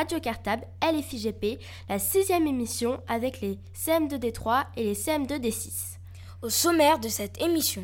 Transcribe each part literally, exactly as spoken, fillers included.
Radio Cartable L F I G P, la sixième émission avec les C M deux D trois et les C M deux D six. Au sommaire de cette émission.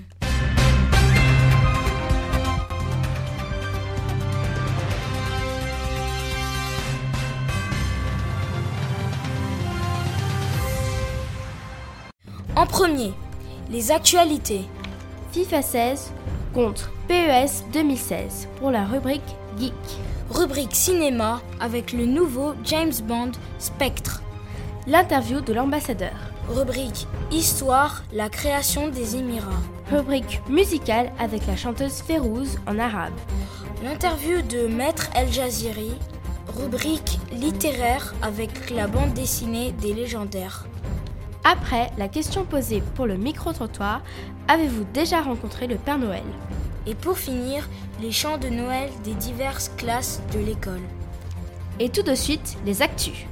En premier, les actualités. FIFA seize contre P E S deux mille seize pour la rubrique Geek. Rubrique cinéma avec le nouveau James Bond Spectre. L'interview de l'ambassadeur. Rubrique Histoire, la création des Émirats. Rubrique musicale avec la chanteuse Férouz en arabe. L'interview de Maître El Jaziri. Rubrique littéraire avec la bande dessinée des légendaires. Après, la question posée pour le micro-trottoir, avez-vous déjà rencontré le Père Noël ? Et pour finir, les chants de Noël des diverses classes de l'école. Et tout de suite, les actus.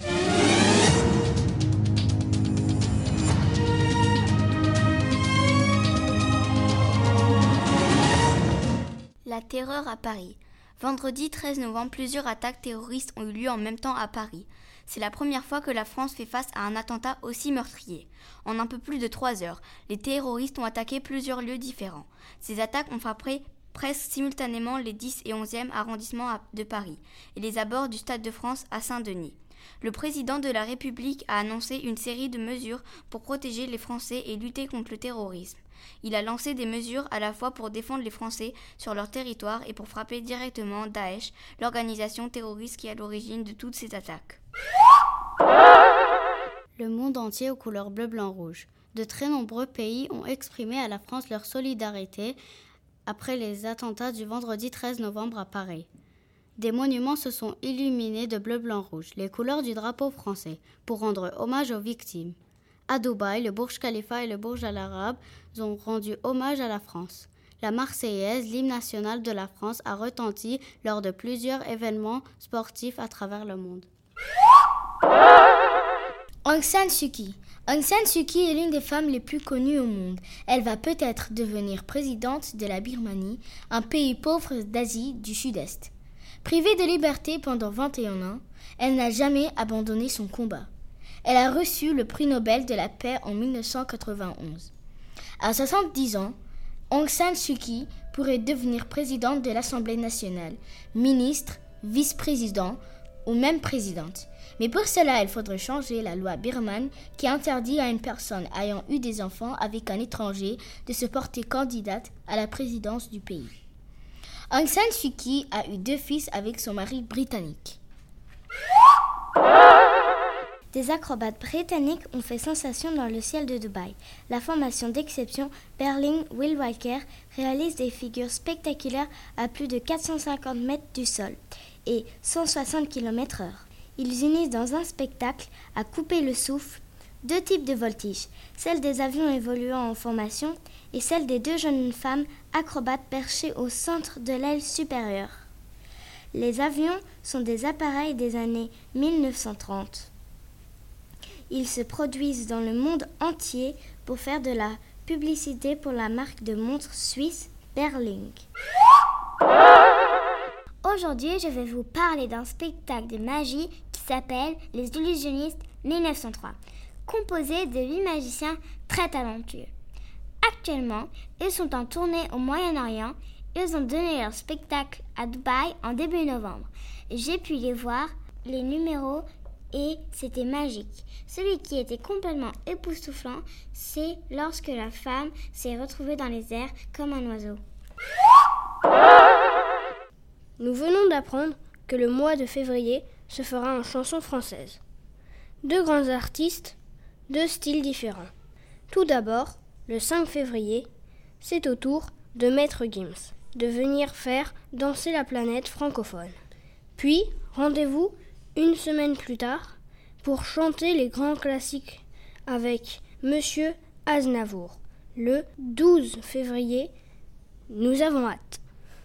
La terreur à Paris. Vendredi treize novembre, plusieurs attaques terroristes ont eu lieu en même temps à Paris. C'est la première fois que la France fait face à un attentat aussi meurtrier. En un peu plus de trois heures, les terroristes ont attaqué plusieurs lieux différents. Ces attaques ont frappé presque simultanément les dix et onzième arrondissements de Paris et les abords du Stade de France à Saint-Denis. Le président de la République a annoncé une série de mesures pour protéger les Français et lutter contre le terrorisme. Il a lancé des mesures à la fois pour défendre les Français sur leur territoire et pour frapper directement Daesh, l'organisation terroriste qui est à l'origine de toutes ces attaques. Le monde entier aux couleurs bleu, blanc, rouge. De très nombreux pays ont exprimé à la France leur solidarité après les attentats du vendredi treize novembre à Paris. Des monuments se sont illuminés de bleu, blanc, rouge, les couleurs du drapeau français, pour rendre hommage aux victimes. À Dubaï, le Burj Khalifa et le Burj Al Arab ont rendu hommage à la France. La Marseillaise, l'hymne national de la France, a retenti lors de plusieurs événements sportifs à travers le monde. Aung San Suu Kyi. Aung San Suu Kyi est l'une des femmes les plus connues au monde. Elle va peut-être devenir présidente de la Birmanie, un pays pauvre d'Asie du Sud-Est. Privée de liberté pendant vingt et un ans, elle n'a jamais abandonné son combat. Elle a reçu le prix Nobel de la paix en dix-neuf cent quatre-vingt-onze. À soixante-dix ans, Aung San Suu Kyi pourrait devenir présidente de l'Assemblée nationale, ministre, vice-président ou même présidente. Mais pour cela, il faudrait changer la loi birmane qui interdit à une personne ayant eu des enfants avec un étranger de se porter candidate à la présidence du pays. Aung San Suu Kyi a eu deux fils avec son mari britannique. Des acrobates britanniques ont fait sensation dans le ciel de Dubaï. La formation d'exception Berlin Will Walker réalise des figures spectaculaires à plus de quatre cent cinquante mètres du sol et cent soixante kilomètres heure. Ils unissent dans un spectacle à couper le souffle deux types de voltiges, celle des avions évoluant en formation et celle des deux jeunes femmes acrobates perchées au centre de l'aile supérieure. Les avions sont des appareils des années mille neuf cent trente. Ils se produisent dans le monde entier pour faire de la publicité pour la marque de montres suisse Berling. Aujourd'hui, je vais vous parler d'un spectacle de magie qui s'appelle Les Illusionnistes mille neuf cent trois, composé de huit magiciens très talentueux. Actuellement, ils sont en tournée au Moyen-Orient. Ils ont donné leur spectacle à Dubaï en début novembre. J'ai pu les voir, les numéros, et c'était magique. Celui qui était complètement époustouflant, c'est lorsque la femme s'est retrouvée dans les airs comme un oiseau. Nous venons d'apprendre que le mois de février se fera en chanson française. Deux grands artistes, deux styles différents. Tout d'abord, le cinq février, c'est au tour de Maître Gims de venir faire danser la planète francophone. Puis, rendez-vous une semaine plus tard pour chanter les grands classiques avec Monsieur Aznavour. Le douze février, nous avons hâte.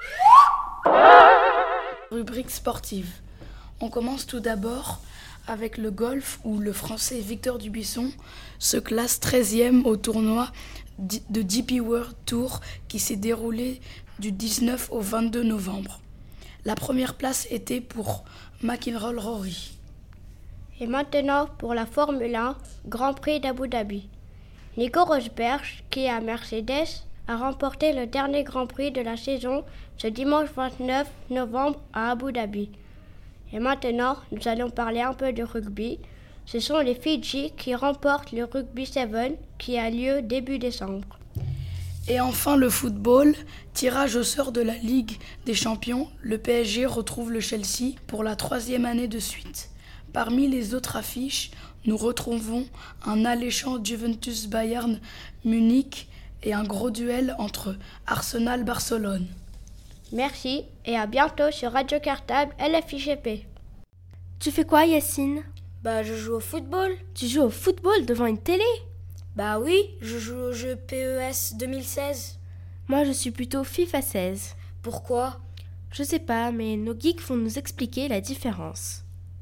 Rubrique sportive. On commence tout d'abord avec le golf où le Français Victor Dubuisson se classe treizième au tournoi de D P World Tour qui s'est déroulé du dix-neuf au vingt-deux novembre. La première place était pour McInroy Rory. Et maintenant, pour la Formule un, Grand Prix d'Abu Dhabi. Nico Rosberg, qui est à Mercedes, a remporté le dernier Grand Prix de la saison ce dimanche vingt-neuf novembre à Abu Dhabi. Et maintenant, nous allons parler un peu de rugby. Ce sont les Fidji qui remportent le Rugby sept qui a lieu début décembre. Et enfin le football, tirage au sort de la Ligue des Champions, le P S G retrouve le Chelsea pour la troisième année de suite. Parmi les autres affiches, nous retrouvons un alléchant Juventus Bayern Munich et un gros duel entre Arsenal-Barcelone. Merci et à bientôt sur Radio Cartable L F I G P. Tu fais quoi, Yacine? Bah, je joue au football. Tu joues au football devant une télé? Bah oui, je joue au jeu P E S deux mille seize. Moi, je suis plutôt FIFA seize. Pourquoi? Je sais pas, mais nos geeks vont nous expliquer la différence.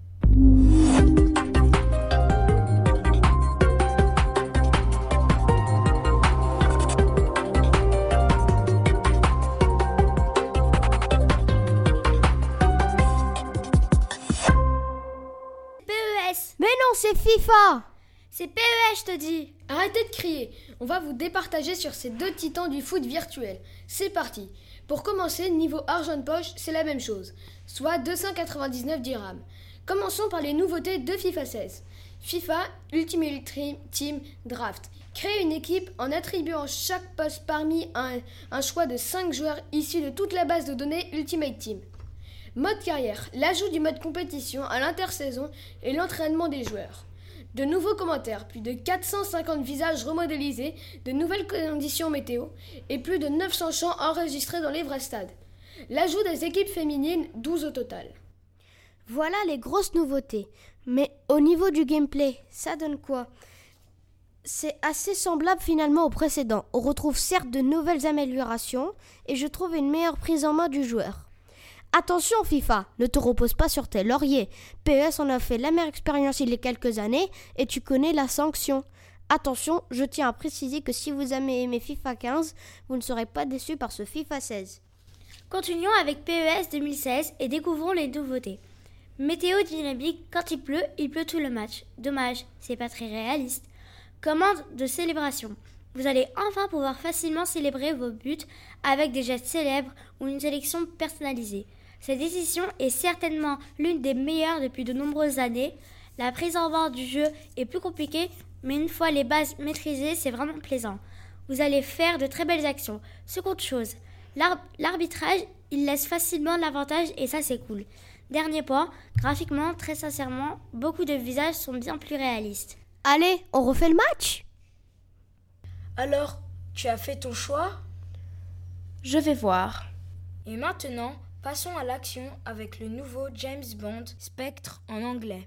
P E S. Mais non, c'est FIFA! C'est P E S, je te dis. Arrêtez de crier, on va vous départager sur ces deux titans du foot virtuel. C'est parti. Pour commencer, niveau argent de poche, c'est la même chose, soit deux cent quatre-vingt-dix-neuf dirhams. Commençons par les nouveautés de FIFA seize. FIFA Ultimate Team Draft. Créez une équipe en attribuant chaque poste parmi un, un choix de cinq joueurs issus de toute la base de données Ultimate Team. Mode carrière, l'ajout du mode compétition à l'intersaison et l'entraînement des joueurs. De nouveaux commentaires, plus de quatre cent cinquante visages remodélisés, de nouvelles conditions météo et plus de neuf cents chants enregistrés dans les vrais stades. L'ajout des équipes féminines, douze au total. Voilà les grosses nouveautés. Mais au niveau du gameplay, ça donne quoi? C'est assez semblable finalement au précédent. On retrouve certes de nouvelles améliorations et je trouve une meilleure prise en main du joueur. Attention FIFA, ne te repose pas sur tes lauriers. P E S en a fait la meilleure expérience il y a quelques années et tu connais la sanction. Attention, je tiens à préciser que si vous avez aimé FIFA quinze, vous ne serez pas déçus par ce FIFA seize. Continuons avec P E S deux mille seize et découvrons les nouveautés. Météo dynamique, quand il pleut, il pleut tout le match. Dommage, c'est pas très réaliste. Commande de célébration. Vous allez enfin pouvoir facilement célébrer vos buts avec des gestes célèbres ou une sélection personnalisée. Cette décision est certainement l'une des meilleures depuis de nombreuses années. La prise en main du jeu est plus compliquée, mais une fois les bases maîtrisées, c'est vraiment plaisant. Vous allez faire de très belles actions. Seconde chose, l'ar- l'arbitrage, il laisse facilement l'avantage et ça c'est cool. Dernier point, graphiquement, très sincèrement, beaucoup de visages sont bien plus réalistes. Allez, on refait le match? Alors, tu as fait ton choix? Je vais voir. Et maintenant, passons à l'action avec le nouveau James Bond Spectre en anglais.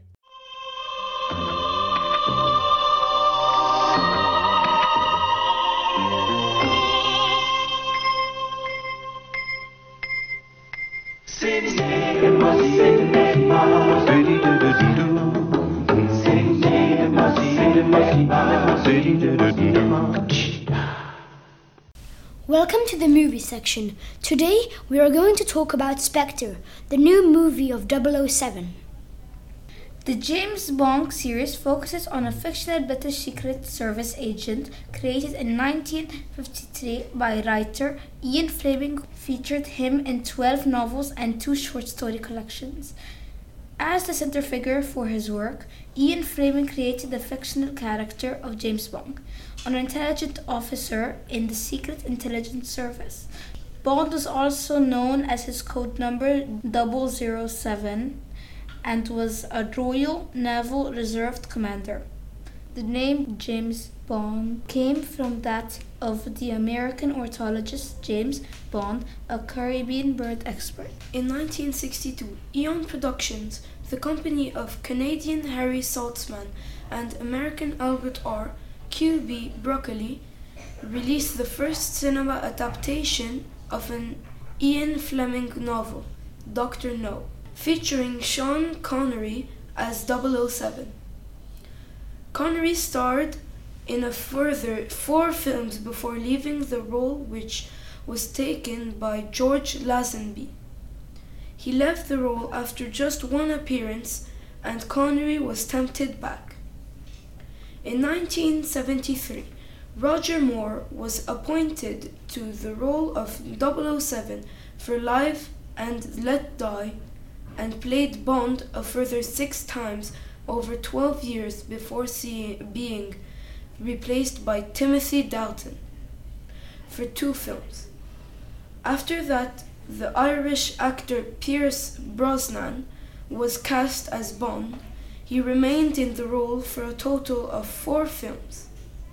Welcome to the movie section. Today we are going to talk about Spectre, the new movie of double oh seven. The James Bond series focuses on a fictional British Secret Service agent created in nineteen fifty-three by writer Ian Fleming, featured him in twelve novels and two short story collections. As the center figure for his work, Ian Fleming created the fictional character of James Bond, an intelligent officer in the Secret Intelligence Service. Bond was also known as his code number double oh seven and was a Royal Naval Reserve commander. The name James Bond came from that of the American ornithologist James Bond, a Caribbean bird expert. In nineteen sixty-two, Eon Productions, the company of Canadian Harry Saltzman and American Albert R. Q B Broccoli, released the first cinema adaptation of an Ian Fleming novel, Doctor No, featuring Sean Connery as double oh seven. Connery starred in a further four films before leaving the role, which was taken by George Lazenby. He left the role after just one appearance, and Connery was tempted back. In nineteen seventy-three, Roger Moore was appointed to the role of double oh seven for Live and Let Die, and played Bond a further six times over twelve years before see- being replaced by Timothy Dalton for two films. After that, the Irish actor Pierce Brosnan was cast as Bond. He remained in the role for a total of four films.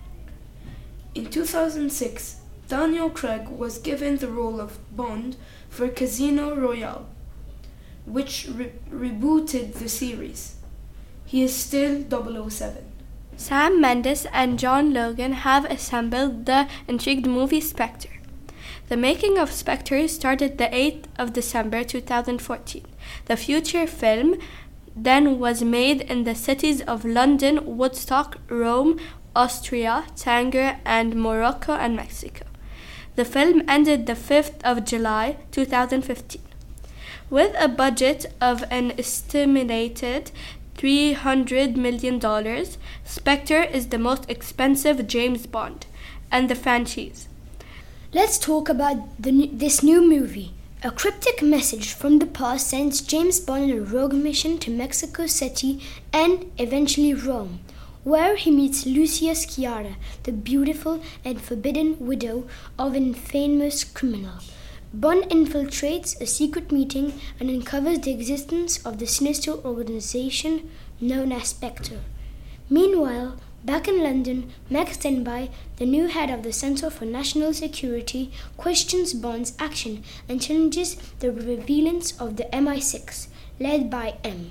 In two thousand six, Daniel Craig was given the role of Bond for Casino Royale, which re- rebooted the series. He is still double oh seven. Sam Mendes and John Logan have assembled the intrigued movie Spectre. The making of Spectre started the eighth of December two thousand fourteen. The feature film then was made in the cities of London, Woodstock, Rome, Austria, Tanger, and Morocco and Mexico. The film ended the fifth of July two thousand fifteen. With a budget of an estimated three hundred million dollars, Spectre is the most expensive James Bond and the franchise. Let's talk about the new, this new movie. A cryptic message from the past sends James Bond on a rogue mission to Mexico City and eventually Rome, where he meets Lucia Sciarra, the beautiful and forbidden widow of an infamous criminal. Bond infiltrates a secret meeting and uncovers the existence of the sinister organization known as Spectre. Meanwhile, back in London, Max Denby, the new head of the Centre for National Security, questions Bond's action and challenges the surveillance of the M I six, led by M.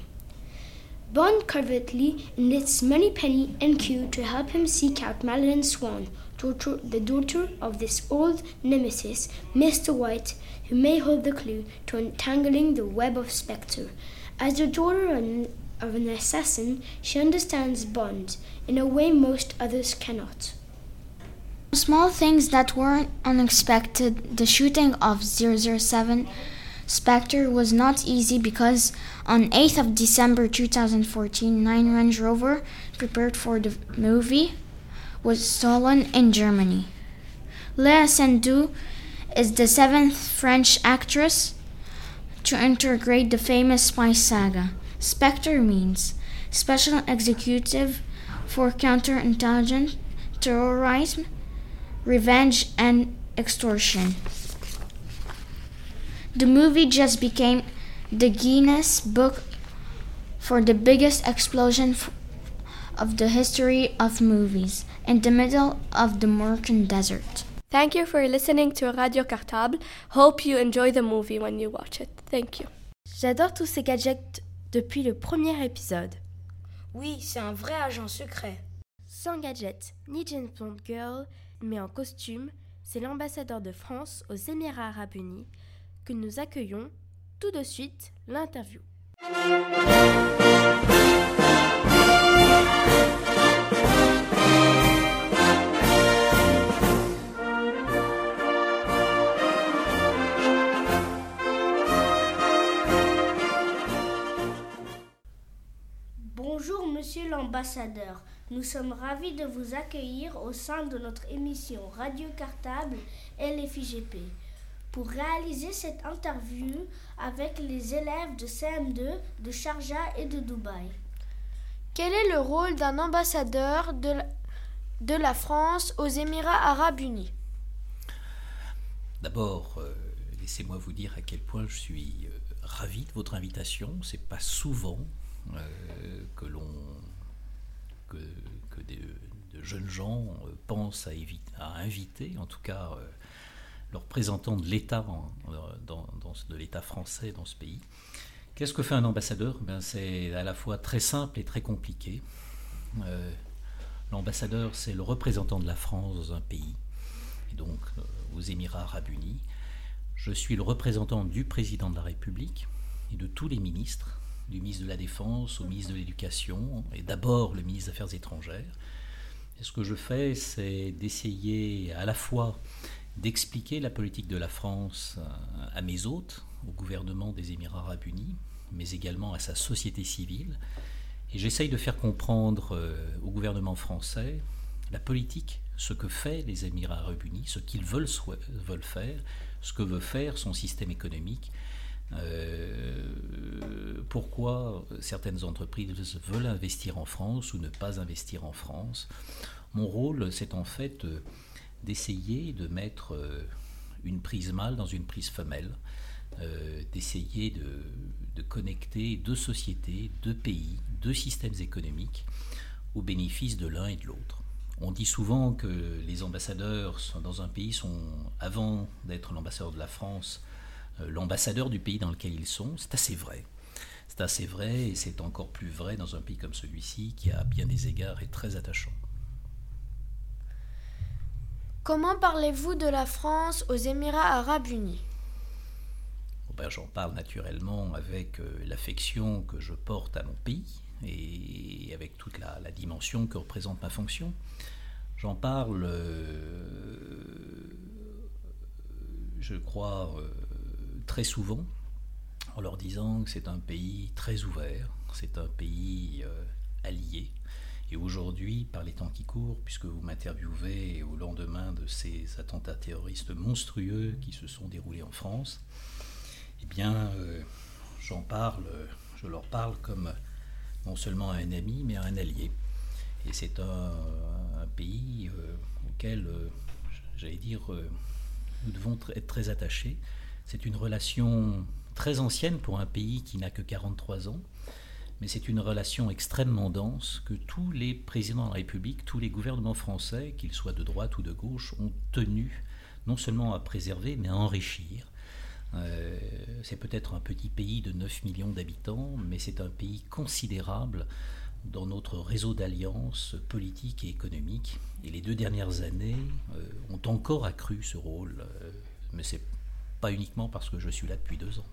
Bond covertly enlists Moneypenny and Q to help him seek out Madeline Swan, daughter, the daughter of this old nemesis, Mister White, who may hold the clue to untangling the web of Spectre. As the daughter of an, of an assassin, she understands Bond in a way most others cannot. Small things that weren't unexpected. The shooting of zero zero seven Spectre was not easy because on eighth of December two thousand fourteen, nine Range Rover prepared for the movie was stolen in Germany. Léa Seydoux is the seventh French actress to integrate the famous spy saga. Spectre means Special Executive for Counterintelligence, Terrorism, Revenge, and Extortion. The movie just became the Guinness Book for the biggest explosion f- of the history of movies in the middle of the Moroccan desert. Thank you for listening to Radio Cartable. Hope you enjoy the movie when you watch it. Thank you. J'adore tous ces gadgets depuis le premier épisode. Oui, c'est un vrai agent secret. Sans gadget ni James Bond Girl, mais en costume, c'est l'ambassadeur de France aux Émirats Arabes Unis que nous accueillons tout de suite l'interview. Bonjour Monsieur l'ambassadeur, nous sommes ravis de vous accueillir au sein de notre émission Radio Cartable L F I G P pour réaliser cette interview avec les élèves de C M deux de Sharjah et de Dubaï. Quel est le rôle d'un ambassadeur de la, de la France aux Émirats Arabes Unis ? D'abord, euh, laissez-moi vous dire à quel point je suis euh, ravi de votre invitation. C'est pas souvent euh, que l'on que, que des, de jeunes gens euh, pensent à, évi- à inviter, en tout cas euh, le représentant de l'État, en, dans, dans, de l'État français dans ce pays. Qu'est-ce que fait un ambassadeur ? Ben, c'est à la fois très simple et très compliqué. Euh, l'ambassadeur, c'est le représentant de la France dans un pays, et donc euh, aux Émirats Arabes Unis. Je suis le représentant du président de la République et de tous les ministres, du ministre de la Défense au ministre de l'Éducation, et d'abord le ministre des Affaires étrangères. Et ce que je fais, c'est d'essayer à la fois d'expliquer la politique de la France à mes hôtes, au gouvernement des Émirats arabes unis, mais également à sa société civile. Et j'essaye de faire comprendre euh, au gouvernement français la politique, ce que fait les Émirats arabes unis, ce qu'ils veulent, veulent faire, ce que veut faire son système économique, euh, pourquoi certaines entreprises veulent investir en France ou ne pas investir en France. Mon rôle, c'est en fait euh, d'essayer de mettre euh, une prise mâle dans une prise femelle, euh, d'essayer de, de connecter deux sociétés, deux pays, deux systèmes économiques au bénéfice de l'un et de l'autre. On dit souvent que les ambassadeurs dans un pays sont, avant d'être l'ambassadeur de la France, euh, l'ambassadeur du pays dans lequel ils sont. C'est assez vrai. C'est assez vrai et c'est encore plus vrai dans un pays comme celui-ci qui, à bien des égards, est très attachant. Comment parlez-vous de la France aux Émirats arabes unis ? Bon ben, j'en parle naturellement avec euh, l'affection que je porte à mon pays et avec toute la, la dimension que représente ma fonction. J'en parle, euh, je crois, euh, très souvent, en leur disant que c'est un pays très ouvert, c'est un pays euh, allié. Et aujourd'hui, par les temps qui courent, puisque vous m'interviewez au lendemain de ces attentats terroristes monstrueux qui se sont déroulés en France, eh bien, euh, j'en parle, je leur parle comme non seulement à un ami, mais à un allié. Et c'est un, un pays euh, auquel, euh, j'allais dire, euh, nous devons être très attachés. C'est une relation très ancienne pour un pays qui n'a que quarante-trois ans, mais c'est une relation extrêmement dense que tous les présidents de la République, tous les gouvernements français, qu'ils soient de droite ou de gauche, ont tenu non seulement à préserver, mais à enrichir. Euh, c'est peut-être un petit pays de neuf millions d'habitants, mais c'est un pays considérable dans notre réseau d'alliances politiques et économiques. Et les deux dernières années euh, ont encore accru ce rôle, euh, mais ce n'est pas uniquement parce que je suis là depuis deux ans.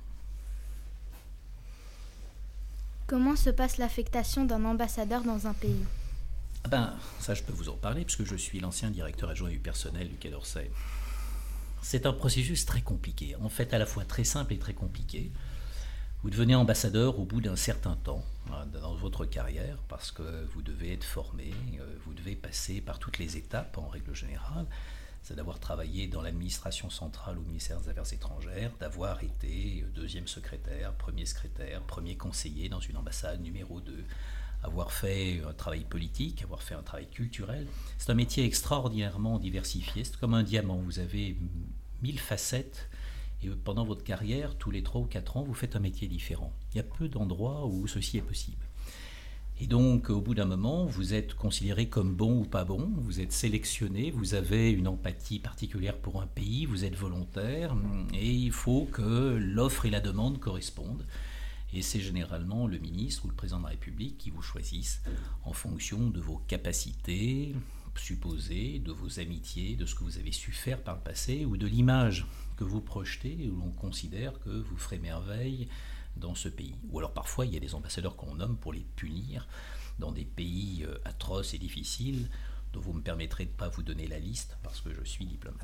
Comment se passe l'affectation d'un ambassadeur dans un pays ? Ah ben, ça je peux vous en parler, puisque je suis l'ancien directeur adjoint du personnel du Quai d'Orsay. C'est un processus très compliqué, en fait à la fois très simple et très compliqué. Vous devenez ambassadeur au bout d'un certain temps hein, dans votre carrière, parce que vous devez être formé, euh, vous devez passer par toutes les étapes en règle générale. C'est d'avoir travaillé dans l'administration centrale au ministère des Affaires étrangères, d'avoir été deuxième secrétaire, premier secrétaire, premier conseiller dans une ambassade, numéro deux, avoir fait un travail politique, avoir fait un travail culturel. C'est un métier extraordinairement diversifié, c'est comme un diamant, vous avez mille facettes et pendant votre carrière, tous les trois ou quatre ans, vous faites un métier différent. Il y a peu d'endroits où ceci est possible. Et donc, au bout d'un moment, vous êtes considéré comme bon ou pas bon, vous êtes sélectionné, vous avez une empathie particulière pour un pays, vous êtes volontaire, et il faut que l'offre et la demande correspondent. Et c'est généralement le ministre ou le président de la République qui vous choisissent en fonction de vos capacités supposées, de vos amitiés, de ce que vous avez su faire par le passé, ou de l'image que vous projetez, où l'on considère que vous ferez merveille dans ce pays. Ou alors parfois il y a des ambassadeurs qu'on nomme pour les punir dans des pays euh, atroces et difficiles, dont vous me permettrez de ne pas vous donner la liste parce que je suis diplomate.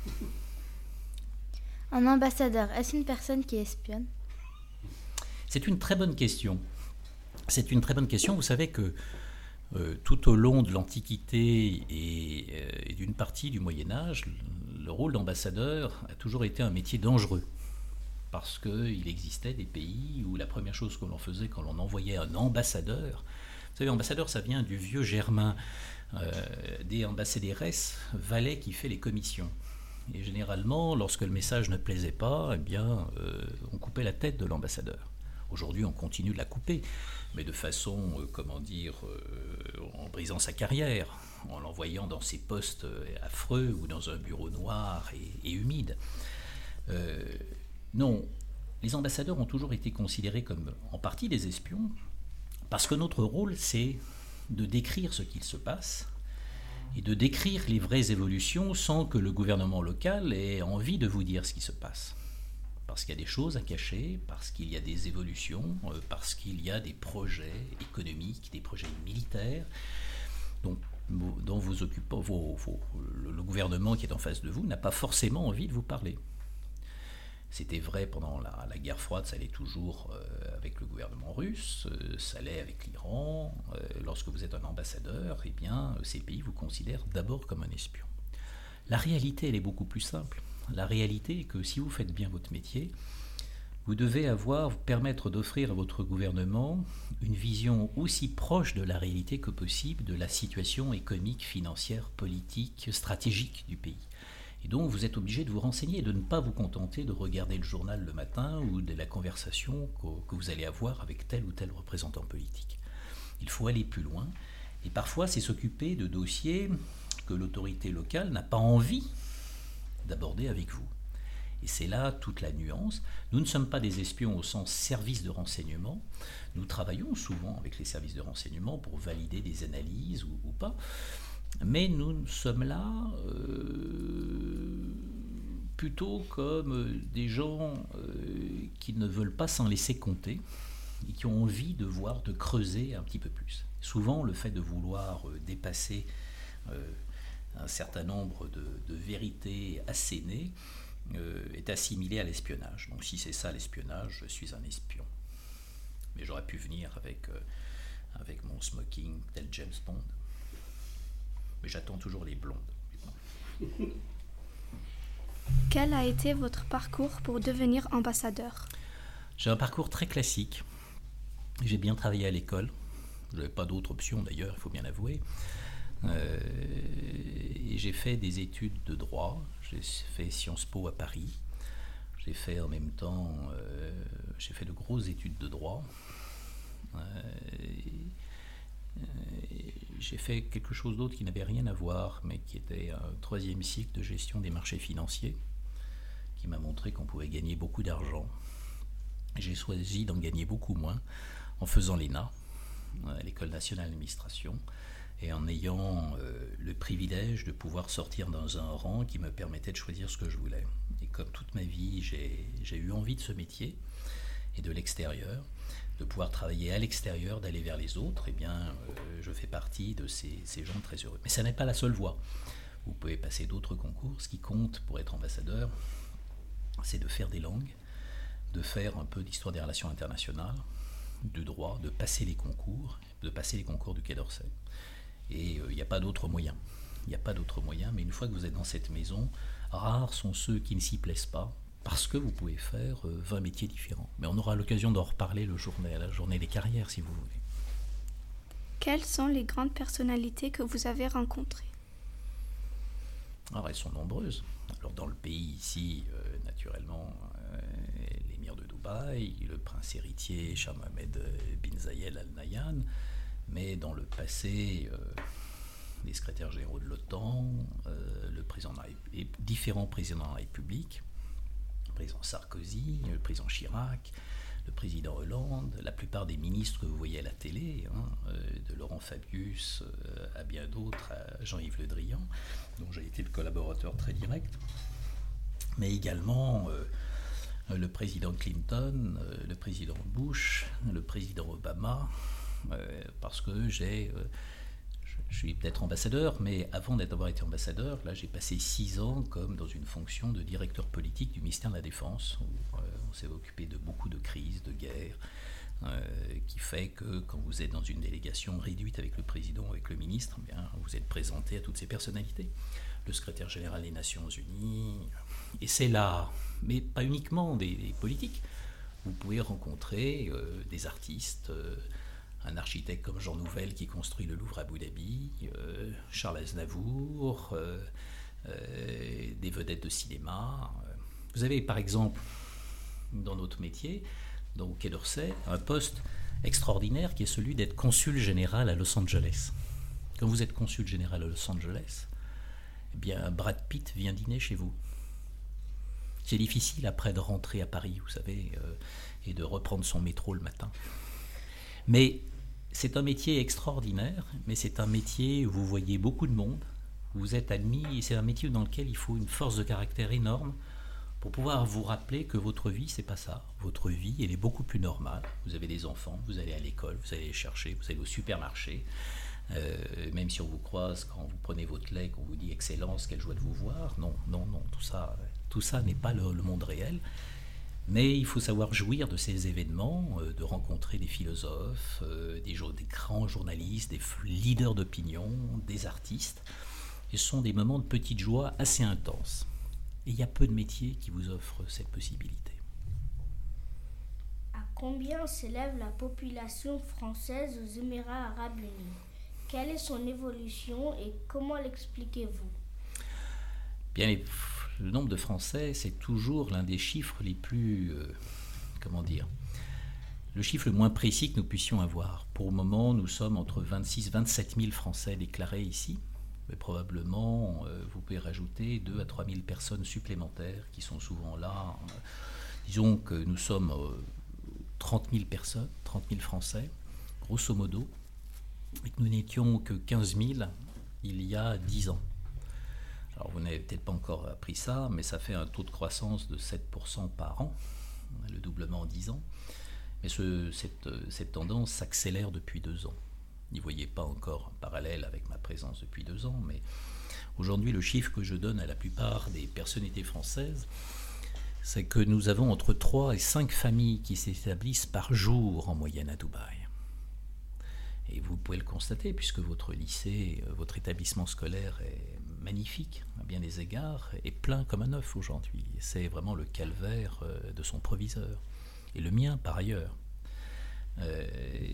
Un ambassadeur, est-ce une personne qui espionne ? C'est une très bonne question. C'est une très bonne question. Vous savez que euh, tout au long de l'Antiquité et, euh, et d'une partie du Moyen-Âge, le rôle d'ambassadeur a toujours été un métier dangereux. Parce qu'il existait des pays où la première chose que l'on faisait quand l'on envoyait un ambassadeur, vous savez, ambassadeur, ça vient du vieux germain, euh, des ambassaderes, valet qui fait les commissions. Et généralement, lorsque le message ne plaisait pas, eh bien, euh, on coupait la tête de l'ambassadeur. Aujourd'hui, on continue de la couper, mais de façon, euh, comment dire, euh, en brisant sa carrière, en l'envoyant dans ses postes affreux ou dans un bureau noir et, et humide. Euh, Non, les ambassadeurs ont toujours été considérés comme en partie des espions, parce que notre rôle, c'est de décrire ce qu'il se passe et de décrire les vraies évolutions sans que le gouvernement local ait envie de vous dire ce qui se passe. Parce qu'il y a des choses à cacher, parce qu'il y a des évolutions, parce qu'il y a des projets économiques, des projets militaires, donc, dont vous occupez, vos, vos, le gouvernement qui est en face de vous n'a pas forcément envie de vous parler. C'était vrai pendant la, la guerre froide, ça l'est toujours euh, avec le gouvernement russe, euh, ça l'est avec l'Iran. Euh, lorsque vous êtes un ambassadeur, eh bien, ces pays vous considèrent d'abord comme un espion. La réalité, elle est beaucoup plus simple. La réalité est que si vous faites bien votre métier, vous devez avoir, vous permettre d'offrir à votre gouvernement une vision aussi proche de la réalité que possible de la situation économique, financière, politique, stratégique du pays. Et donc vous êtes obligé de vous renseigner et de ne pas vous contenter de regarder le journal le matin ou de la conversation que, que vous allez avoir avec tel ou tel représentant politique. Il faut aller plus loin et parfois c'est s'occuper de dossiers que l'autorité locale n'a pas envie d'aborder avec vous. Et c'est là toute la nuance. Nous ne sommes pas des espions au sens service de renseignement. Nous travaillons souvent avec les services de renseignement pour valider des analyses ou, ou pas. Mais nous sommes là euh, plutôt comme des gens euh, qui ne veulent pas s'en laisser compter et qui ont envie de voir, de creuser un petit peu plus. Souvent, le fait de vouloir euh, dépasser euh, un certain nombre de, de vérités assénées euh, est assimilé à l'espionnage. Donc si c'est ça l'espionnage, je suis un espion. Mais j'aurais pu venir avec, euh, avec mon smoking tel James Bond. Mais j'attends toujours les blondes. Quel a été votre parcours pour devenir ambassadeur ? J'ai un parcours très classique. J'ai bien travaillé à l'école. Je n'avais pas d'autre option d'ailleurs, il faut bien l'avouer. Euh, et j'ai fait des études de droit. J'ai fait Sciences Po à Paris. J'ai fait en même temps, euh, j'ai fait de grosses études de droit. Euh, J'ai fait quelque chose d'autre qui n'avait rien à voir, mais qui était un troisième cycle de gestion des marchés financiers, qui m'a montré qu'on pouvait gagner beaucoup d'argent. J'ai choisi d'en gagner beaucoup moins en faisant l'E N A, à l'École nationale d'administration, et en ayant euh, le privilège de pouvoir sortir dans un rang qui me permettait de choisir ce que je voulais. Et comme toute ma vie, j'ai, j'ai eu envie de ce métier et de l'extérieur, de pouvoir travailler à l'extérieur, d'aller vers les autres, eh bien, euh, je fais partie de ces, ces gens très heureux. Mais ça n'est pas la seule voie. Vous pouvez passer d'autres concours. Ce qui compte pour être ambassadeur, c'est de faire des langues, de faire un peu d'histoire des relations internationales, du droit, de passer les concours, de passer les concours du Quai d'Orsay. Et il euh, n'y a pas d'autre moyen. Il n'y a pas d'autre moyen, mais une fois que vous êtes dans cette maison, rares sont ceux qui ne s'y plaisent pas, parce que vous pouvez faire vingt métiers différents. Mais on aura l'occasion d'en reparler le journée, à la journée des carrières, si vous voulez. Quelles sont les grandes personnalités que vous avez rencontrées ? Alors, elles sont nombreuses. Alors, dans le pays, ici, euh, naturellement, euh, l'émir de Dubaï, le prince héritier Shah Mohammed bin Zayed Al Nahyan, mais dans le passé, euh, les secrétaires généraux de l'OTAN, euh, le président de la République, et différents présidents de la République, le président Sarkozy, le président Chirac, le président Hollande, la plupart des ministres que vous voyez à la télé, hein, euh, de Laurent Fabius euh, à bien d'autres, à Jean-Yves Le Drian, dont j'ai été le collaborateur très direct, mais également euh, le président Clinton, euh, le président Bush, le président Obama, euh, parce que j'ai... Euh, Je suis peut-être ambassadeur, mais avant d'avoir été ambassadeur, là, j'ai passé six ans comme dans une fonction de directeur politique du ministère de la Défense, où euh, on s'est occupé de beaucoup de crises, de guerres, euh, qui fait que quand vous êtes dans une délégation réduite avec le président, avec le ministre, eh bien, vous êtes présenté à toutes ces personnalités. Le secrétaire général des Nations Unies, et c'est là, mais pas uniquement des, des politiques. Vous pouvez rencontrer euh, des artistes, euh, un architecte comme Jean Nouvel qui construit le Louvre à Abu Dhabi, euh, Charles Aznavour, euh, euh, des vedettes de cinéma. Vous avez par exemple, dans notre métier, dans le Quai d'Orsay, un poste extraordinaire qui est celui d'être consul général à Los Angeles. Quand vous êtes consul général à Los Angeles, eh bien Brad Pitt vient dîner chez vous. C'est difficile après de rentrer à Paris, vous savez, euh, et de reprendre son métro le matin. Mais c'est un métier extraordinaire, mais c'est un métier où vous voyez beaucoup de monde, vous êtes admis, et c'est un métier dans lequel il faut une force de caractère énorme pour pouvoir vous rappeler que votre vie, c'est pas ça. Votre vie, elle est beaucoup plus normale. Vous avez des enfants, vous allez à l'école, vous allez les chercher, vous allez au supermarché. Euh, même si on vous croise quand vous prenez votre lait, qu'on vous dit excellence, quelle joie de vous voir. Non, non, non, tout ça, tout ça n'est pas le, le monde réel. Mais il faut savoir jouir de ces événements, euh, de rencontrer des philosophes, euh, des, des grands journalistes, des leaders d'opinion, des artistes. Et ce sont des moments de petite joie assez intenses. Et il y a peu de métiers qui vous offrent cette possibilité. À combien s'élève la population française aux Émirats arabes unis? Quelle est son évolution et comment l'expliquez-vous? Bien, les, le nombre de Français, c'est toujours l'un des chiffres les plus... Euh, comment dire le chiffre le moins précis que nous puissions avoir. Pour le moment, nous sommes entre vingt-six et vingt-sept mille Français déclarés ici. Mais probablement, euh, vous pouvez rajouter deux à trois mille personnes supplémentaires qui sont souvent là. Euh, disons que nous sommes euh, trente mille personnes, trente mille Français, grosso modo, et que nous n'étions que quinze mille il y a dix ans. Alors vous n'avez peut-être pas encore appris ça, mais ça fait un taux de croissance de sept pour cent par an, le doublement en dix ans. Mais ce, cette, cette tendance s'accélère depuis deux ans. N'y voyez pas encore un parallèle avec ma présence depuis deux ans, mais aujourd'hui le chiffre que je donne à la plupart des personnalités françaises, c'est que nous avons entre trois et cinq familles qui s'établissent par jour en moyenne à Dubaï. Et vous pouvez le constater, puisque votre lycée, votre établissement scolaire est magnifique à bien des égards, et plein comme un œuf aujourd'hui. C'est vraiment le calvaire de son proviseur, et le mien par ailleurs. Euh,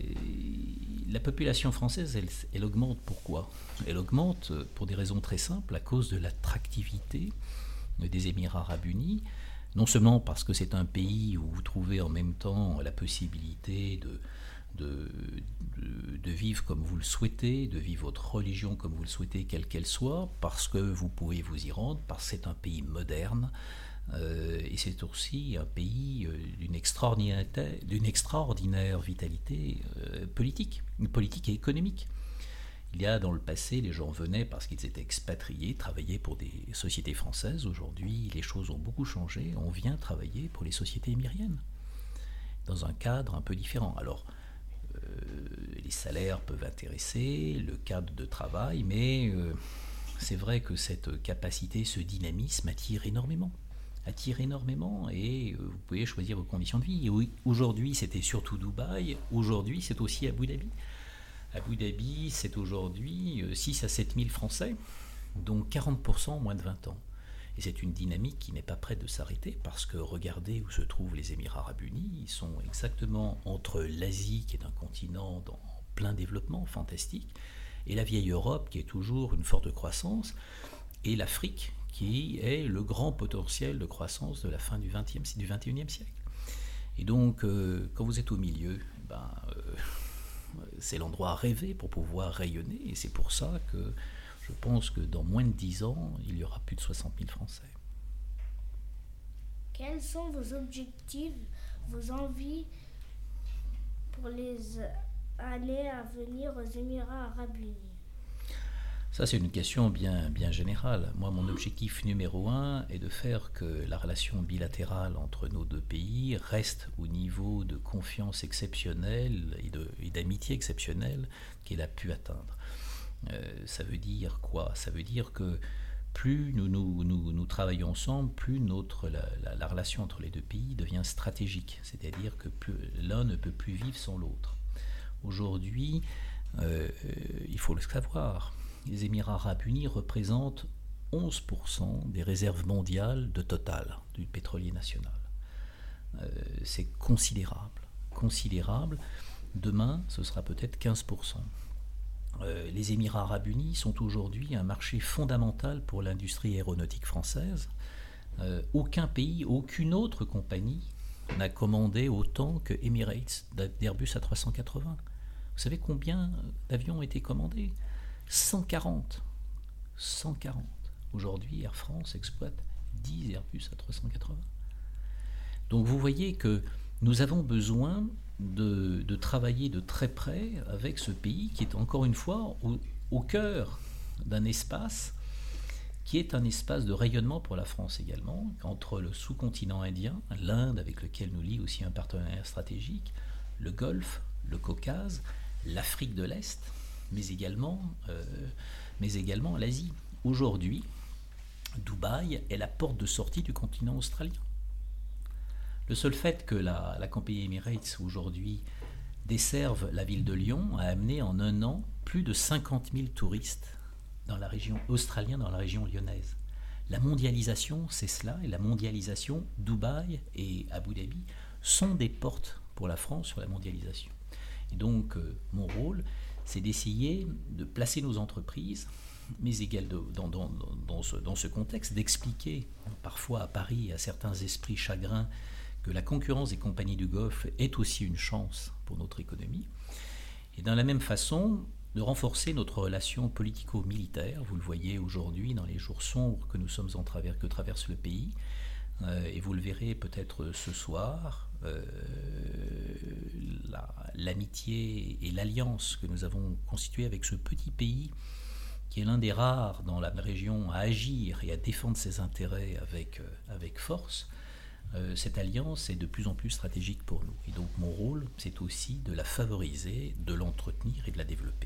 la population française, elle, elle augmente. Pourquoi? Elle augmente pour des raisons très simples, à cause de l'attractivité des Émirats arabes unis, non seulement parce que c'est un pays où vous trouvez en même temps la possibilité de De, de, de vivre comme vous le souhaitez, de vivre votre religion comme vous le souhaitez, quelle qu'elle soit, parce que vous pouvez vous y rendre, parce que c'est un pays moderne, euh, et c'est aussi un pays euh, d'une extraordinaire, d'une extraordinaire vitalité euh, politique, politique et économique. Il y a dans le passé, les gens venaient parce qu'ils étaient expatriés, travaillaient pour des sociétés françaises. Aujourd'hui, les choses ont beaucoup changé, on vient travailler pour les sociétés émiriennes, dans un cadre un peu différent. Alors, Euh, les salaires peuvent intéresser, le cadre de travail, mais euh, c'est vrai que cette capacité, ce dynamisme attire énormément. Attire énormément et euh, vous pouvez choisir vos conditions de vie. Et oui, aujourd'hui, c'était surtout Dubaï, aujourd'hui, c'est aussi Abu Dhabi. Abu Dhabi, c'est aujourd'hui euh, six à sept mille Français, donc quarante pour cent en moins de vingt ans. Et c'est une dynamique qui n'est pas prête de s'arrêter, parce que regardez où se trouvent les Émirats arabes unis. Ils sont exactement entre l'Asie, qui est un continent en plein développement, fantastique, et la vieille Europe, qui est toujours une forte croissance, et l'Afrique, qui est le grand potentiel de croissance de la fin du vingtième, du vingt et unième siècle. Et donc, euh, quand vous êtes au milieu, ben, euh, c'est l'endroit à rêver pour pouvoir rayonner, et c'est pour ça que je pense que dans moins de dix ans, il y aura plus de soixante mille Français. Quels sont vos objectifs, vos envies pour les années à venir aux Émirats arabes unis? Ça, c'est une question bien, bien générale. Moi, mon objectif numéro un est de faire que la relation bilatérale entre nos deux pays reste au niveau de confiance exceptionnelle et, de, et d'amitié exceptionnelle qu'elle a pu atteindre. Euh, ça veut dire quoi? Ça veut dire que plus nous, nous, nous, nous travaillons ensemble, plus notre, la, la, la relation entre les deux pays devient stratégique. C'est-à-dire que plus, l'un ne peut plus vivre sans l'autre. Aujourd'hui, euh, il faut le savoir, les Émirats arabes unis représentent onze pour cent des réserves mondiales de Total, du pétrolier national. Euh, c'est considérable. Considérable. Demain, ce sera peut-être quinze pour cent. Euh, les Émirats arabes unis sont aujourd'hui un marché fondamental pour l'industrie aéronautique française. Euh, aucun pays, aucune autre compagnie n'a commandé autant que Emirates d'Airbus A trois cent quatre-vingts. Vous savez combien d'avions ont été commandés? cent quarante. cent quarante. Aujourd'hui, Air France exploite dix Airbus A trois cent quatre-vingts. Donc vous voyez que nous avons besoin de, de travailler de très près avec ce pays qui est encore une fois au, au cœur d'un espace qui est un espace de rayonnement pour la France également, entre le sous-continent indien, l'Inde avec lequel nous lie aussi un partenariat stratégique, le Golfe, le Caucase, l'Afrique de l'Est, mais également, euh, mais également l'Asie. Aujourd'hui, Dubaï est la porte de sortie du continent australien. Le seul fait que la, la compagnie Emirates aujourd'hui desserve la ville de Lyon a amené en un an plus de cinquante mille touristes dans la région australienne, dans la région lyonnaise. La mondialisation, c'est cela, et la mondialisation, Dubaï et Abu Dhabi sont des portes pour la France sur la mondialisation. Et donc, euh, mon rôle, c'est d'essayer de placer nos entreprises, mais également dans, dans, dans, ce, dans ce contexte, d'expliquer parfois à Paris, à certains esprits chagrins, que la concurrence des compagnies du Golfe est aussi une chance pour notre économie. Et dans la même façon, de renforcer notre relation politico-militaire. Vous le voyez aujourd'hui dans les jours sombres que nous sommes en travers, que traverse le pays. Euh, et vous le verrez peut-être ce soir, euh, la, l'amitié et l'alliance que nous avons constituée avec ce petit pays qui est l'un des rares dans la région à agir et à défendre ses intérêts avec, euh, avec force. Euh, cette alliance est de plus en plus stratégique pour nous. Et donc mon rôle, c'est aussi de la favoriser, de l'entretenir et de la développer.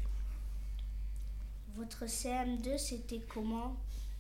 Votre C M deux, c'était comment ?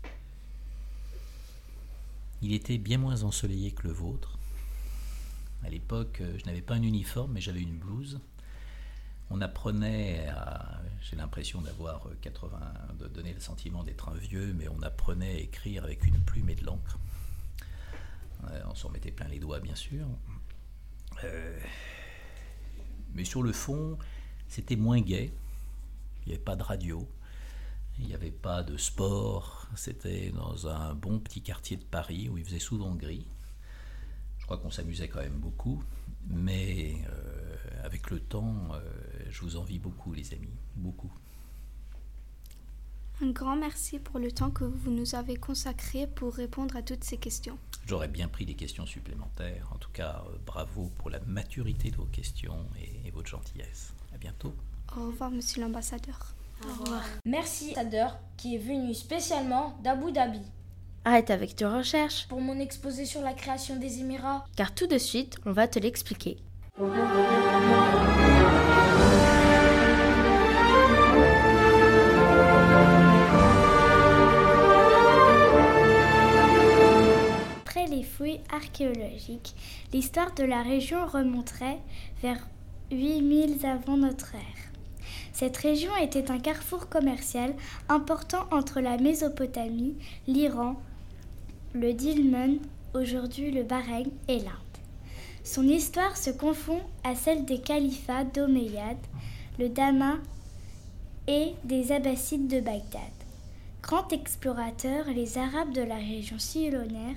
Il était bien moins ensoleillé que le vôtre. À l'époque, je n'avais pas un uniforme, mais j'avais une blouse. On apprenait à... J'ai l'impression d'avoir quatre-vingts... de donner le sentiment d'être un vieux, mais on apprenait à écrire avec une plume et de l'encre. On s'en mettait plein les doigts, bien sûr. Euh, mais sur le fond, c'était moins gai. Il n'y avait pas de radio. Il n'y avait pas de sport. C'était dans un bon petit quartier de Paris où il faisait souvent gris. Je crois qu'on s'amusait quand même beaucoup. Mais euh, avec le temps, euh, je vous envie beaucoup, les amis. Beaucoup. Un grand merci pour le temps que vous nous avez consacré pour répondre à toutes ces questions. J'aurais bien pris des questions supplémentaires. En tout cas, euh, bravo pour la maturité de vos questions et, et votre gentillesse. À bientôt. Au revoir, monsieur l'ambassadeur. Au revoir. Merci, ambassadeur, qui est venu spécialement d'Abu Dhabi. Arrête avec tes recherches. Pour mon exposé sur la création des Émirats. Car tout de suite, on va te l'expliquer. Après les fouilles archéologiques, l'histoire de la région remonterait vers huit mille avant notre ère. Cette région était un carrefour commercial important entre la Mésopotamie, l'Iran, le Dilmun, aujourd'hui le Bahreïn et l'Inde. Son histoire se confond à celle des califats d'Omeyyades, le Dama et des Abbassides de Bagdad. Grands explorateurs, les Arabes de la région sillonnèrent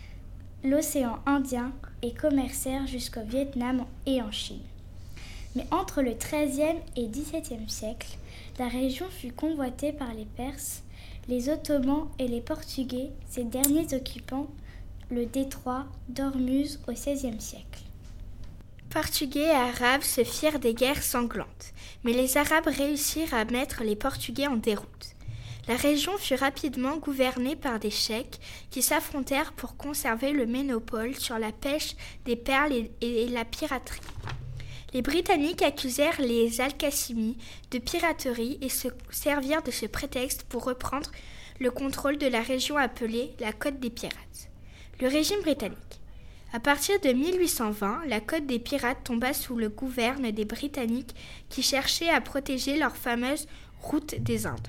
l'océan Indien et commercèrent jusqu'au Vietnam et en Chine. Mais entre le treizième et dix-septième siècle, la région fut convoitée par les Perses, les Ottomans et les Portugais, ces derniers occupant le détroit d'Ormuz au seizième siècle. Portugais et Arabes se firent des guerres sanglantes, mais les Arabes réussirent à mettre les Portugais en déroute. La région fut rapidement gouvernée par des cheikhs qui s'affrontèrent pour conserver le monopole sur la pêche des perles et, et la piraterie. Les Britanniques accusèrent les Al-Qassimi de piraterie et se servirent de ce prétexte pour reprendre le contrôle de la région appelée la Côte des Pirates. Le régime britannique. À partir de mille huit cent vingt, la Côte des Pirates tomba sous le gouvernement des Britanniques qui cherchaient à protéger leur fameuse route des Indes.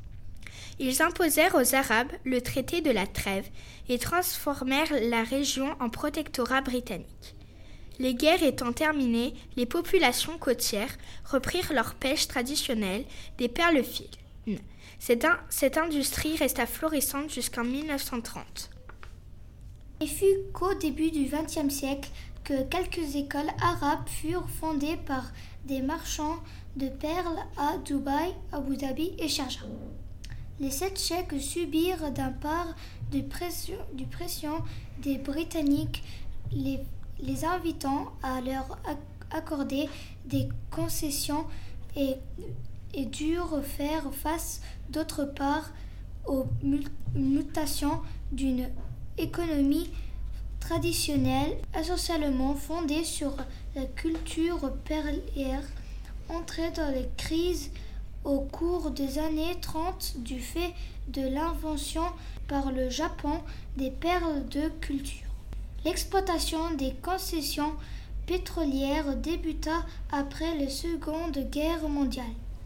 Ils imposèrent aux Arabes le traité de la Trêve et transformèrent la région en protectorat britannique. Les guerres étant terminées, les populations côtières reprirent leur pêche traditionnelle des perles fines. Cette, in- cette industrie resta florissante jusqu'en mille neuf cent trente. Il fut qu'au début du vingtième siècle que quelques écoles arabes furent fondées par des marchands de perles à Dubaï, Abu Dhabi et Sharjah. Les sept cheikhs subirent d'un part de pression, du pression des Britanniques, les les invitant à leur accorder des concessions et, et durent faire face d'autre part aux mutations d'une économie traditionnelle essentiellement fondée sur la culture perlière, entrée dans les crises au cours des années trente du fait de l'invention par le Japon des perles de culture. L'exploitation des concessions pétrolières débuta après la Seconde Guerre mondiale.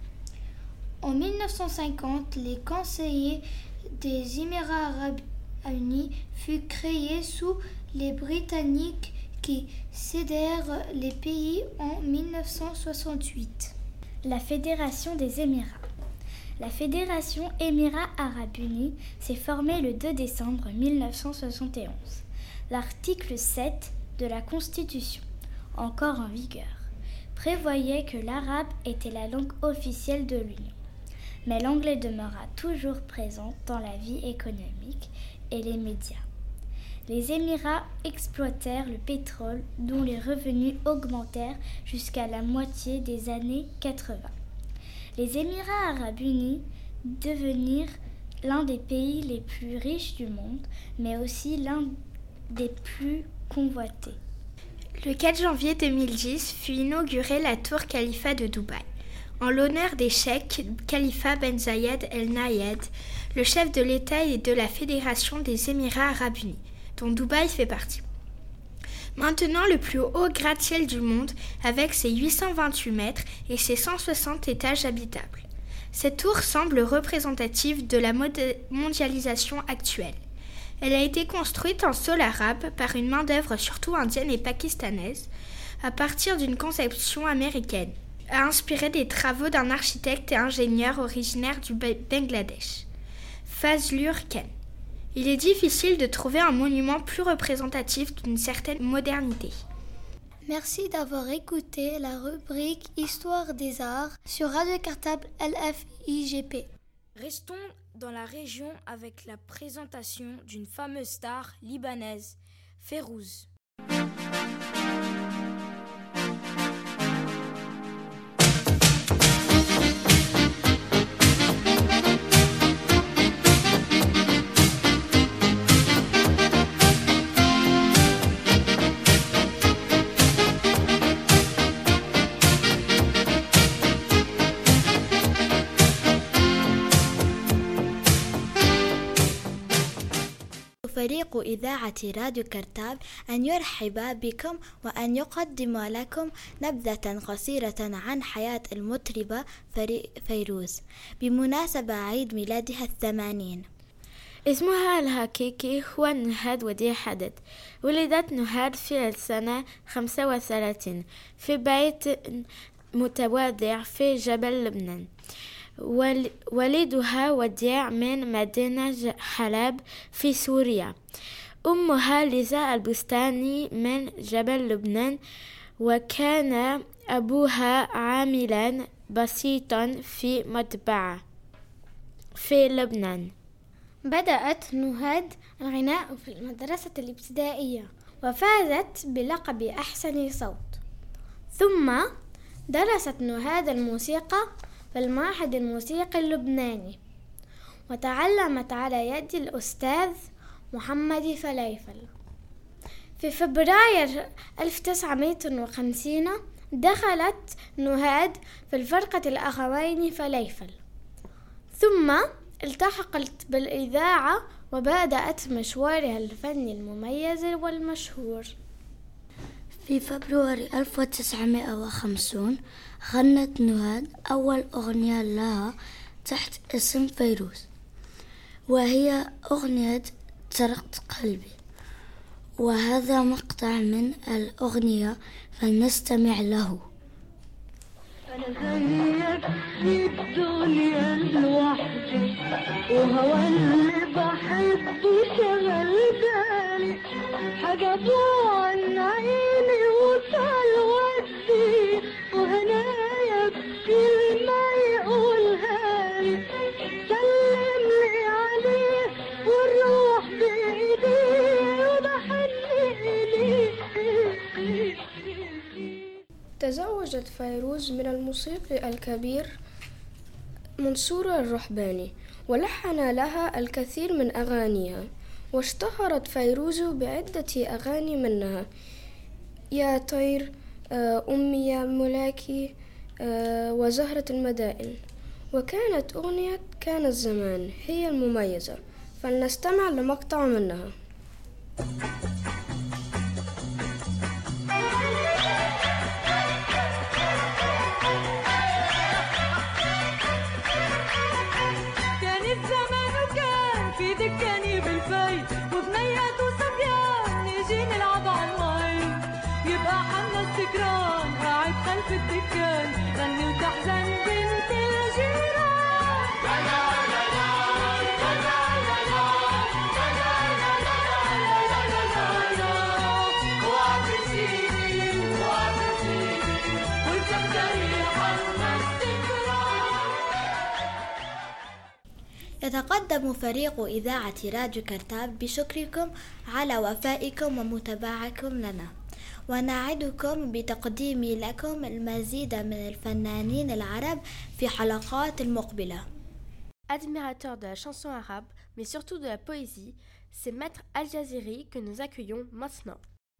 En mille neuf cent cinquante, les conseillers des Émirats arabes unis furent créés sous les Britanniques qui cédèrent les pays en mille neuf cent soixante-huit. La Fédération des Émirats. La Fédération Émirats arabes unis s'est formée le deux décembre mille neuf cent soixante et onze. L'article sept de la Constitution, encore en vigueur, prévoyait que l'arabe était la langue officielle de l'Union. Mais l'anglais demeura toujours présent dans la vie économique et les médias. Les Émirats exploitèrent le pétrole dont les revenus augmentèrent jusqu'à la moitié des années quatre-vingts. Les Émirats arabes unis devenirent l'un des pays les plus riches du monde, mais aussi l'un des plus convoités. Le quatre janvier deux mille dix fut inaugurée la tour Khalifa de Dubaï, en l'honneur des cheikh Khalifa Ben Zayed El Nayed, le chef de l'État et de la Fédération des Émirats arabes unis, dont Dubaï fait partie. Maintenant le plus haut gratte-ciel du monde, avec ses huit cent vingt-huit mètres et ses cent soixante étages habitables. Cette tour semble représentative de la mondialisation actuelle. Elle a été construite en sol arabe par une main-d'œuvre surtout indienne et pakistanaise, à partir d'une conception américaine, a inspiré des travaux d'un architecte et ingénieur originaire du Bangladesh, Fazlur Khan. Il est difficile de trouver un monument plus représentatif d'une certaine modernité. Merci d'avoir écouté la rubrique Histoire des Arts sur Radio Cartable L F I G P. Restons dans la région avec la présentation d'une fameuse star libanaise, Fayrouz. فريق إذاعة راديو كرتاب أن يرحب بكم وأن يقدم لكم نبذة قصيرة عن حياة المطربة فيروز بمناسبة عيد ميلادها الثمانين. اسمها الحقيقي هو نهاد وديع حدد. ولدت نهاد في السنة خمسة وثلاثين في بيت متواضع في جبل لبنان. والدها وديع من مدينة حلب في سوريا. أمها ليزا البستاني من جبل لبنان، وكان أبوها عاملا بسيطا في مطبعة في لبنان. بدأت نهاد الغناء في المدرسة الابتدائية وفازت بلقب أحسن صوت. ثم درست نهاد الموسيقى في المعهد الموسيقي اللبناني، وتعلمت على يد الأستاذ محمد فليفل. في فبراير ألف وتسعمائة وخمسين دخلت نهاد في الفرقة الأخوين فليفل، ثم التحقت بالإذاعة وبدأت مشوارها الفني المميز والمشهور. في فبراير ألف وتسعمائة وخمسين غنت نهاد أول أغنية لها تحت اسم فيروز، وهي أغنية سرقت قلبي، وهذا مقطع من الأغنية فلنستمع له. أنا زيك في الدنيا لوحدي، وهو اللي بحبه شغل بالي، حاجة عن عيني وطال ودي، وهنايا بكلمة يقولها لي، سلم لي عليه والروح بإيديه وبحن إليه. تزوجت فيروز من الموسيقي الكبير منصور الرحباني، ولحن لها الكثير من أغانيها، واشتهرت فيروز بعدة أغاني منها يا طير، أمي يا ملاكي، وزهرة المدائن. وكانت أغنية كان الزمان هي المميزة، فلنستمع لمقطع منها. ست كان غني وتحزن بنت الجيران لا لا لا لا لا لا لا لا لا لا لا لا اوعى تنسيني اوعى تنسيني وتفكري حرنا الذكرى. يتقدم فريق إذاعة راديو كرتاب بشكركم على وفائكم ومتابعتكم لنا، ونعدكم بتقديم لكم المزيد من الفنانين العرب في حلقات المقبلة. Admirateur de la chanson arabe, mais surtout de la poésie, c'est Maître Al-Jaziri que nous accueillons maintenant.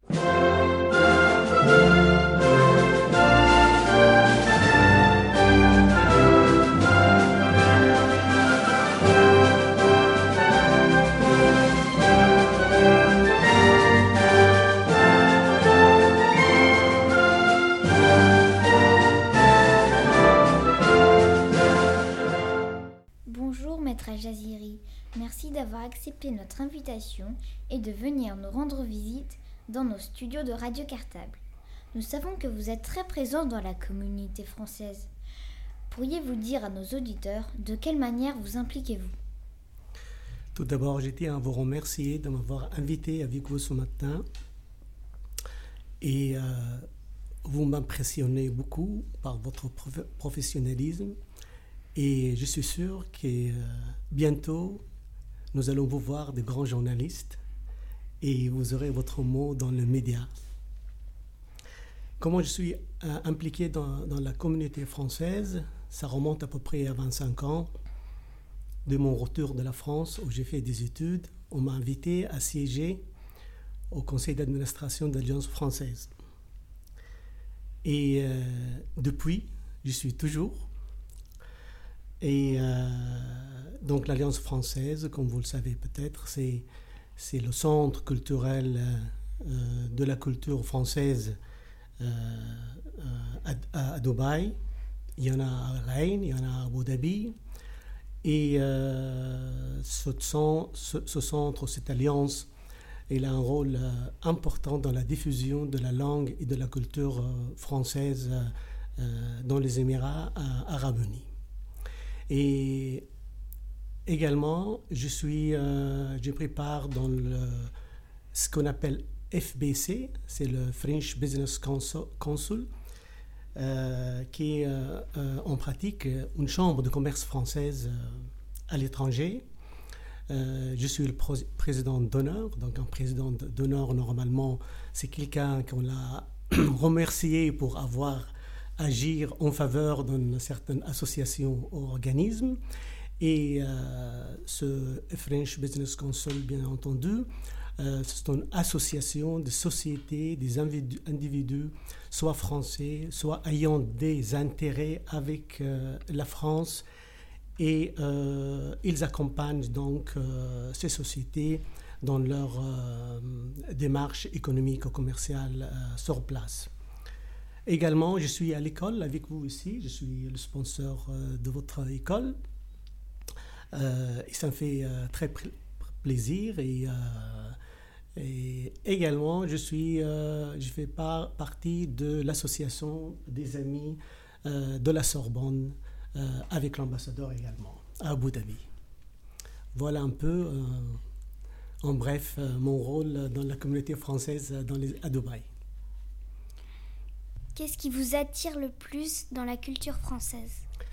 Bonjour Maître Al-Jaziri, merci d'avoir accepté notre invitation et de venir nous rendre visite dans nos studios de Radio Cartable. Nous savons que vous êtes très présent dans la communauté française. Pourriez-vous dire à nos auditeurs de quelle manière vous impliquez-vous? Tout d'abord, je tiens à vous remercier de m'avoir invité avec vous ce matin. Et euh, vous m'impressionnez beaucoup par votre prof- professionnalisme. Et je suis sûr que euh, bientôt, nous allons vous voir de grands journalistes et vous aurez votre mot dans les médias. Comment je suis euh, impliqué dans, dans la communauté française, ça remonte à peu près à vingt-cinq ans. De mon retour de la France, où j'ai fait des études, on m'a invité à siéger au conseil d'administration de l'Alliance française. Et euh, depuis, je suis toujours. Et euh, donc l'Alliance française, comme vous le savez peut-être, c'est, c'est le centre culturel euh, de la culture française euh, à, à Dubaï. Il y en a à Rennes, il y en a à Abu Dhabi. Et euh, ce, ce, ce centre, cette alliance, il a un rôle euh, important dans la diffusion de la langue et de la culture euh, française euh, dans les Émirats euh, arabes unis. Et également, je suis, euh, je prépare dans le, ce qu'on appelle F B C, c'est le French Business Council, euh, qui est euh, euh, en pratique une chambre de commerce française euh, à l'étranger. Euh, je suis le pro- président d'honneur, donc un président d'honneur normalement, c'est quelqu'un qu'on a remercié pour avoir agir en faveur d'une certaine association ou organisme. Et euh, ce French Business Council, bien entendu, euh, c'est une association de sociétés, des individus, individus, soit français, soit ayant des intérêts avec euh, la France. Et euh, ils accompagnent donc euh, ces sociétés dans leur euh, démarche économique ou commerciale euh, sur place. Également, je suis à l'école avec vous ici, je suis le sponsor euh, de votre école. Euh, et ça me fait euh, très pr- plaisir. Et, euh, et également, je, suis, euh, je fais par, partie de l'association des amis euh, de la Sorbonne, euh, avec l'ambassadeur également, à Abu Dhabi. Voilà un peu, euh, en bref, euh, mon rôle dans la communauté française dans les, à Dubaï. Qu'est-ce qui vous attire le plus dans la culture française?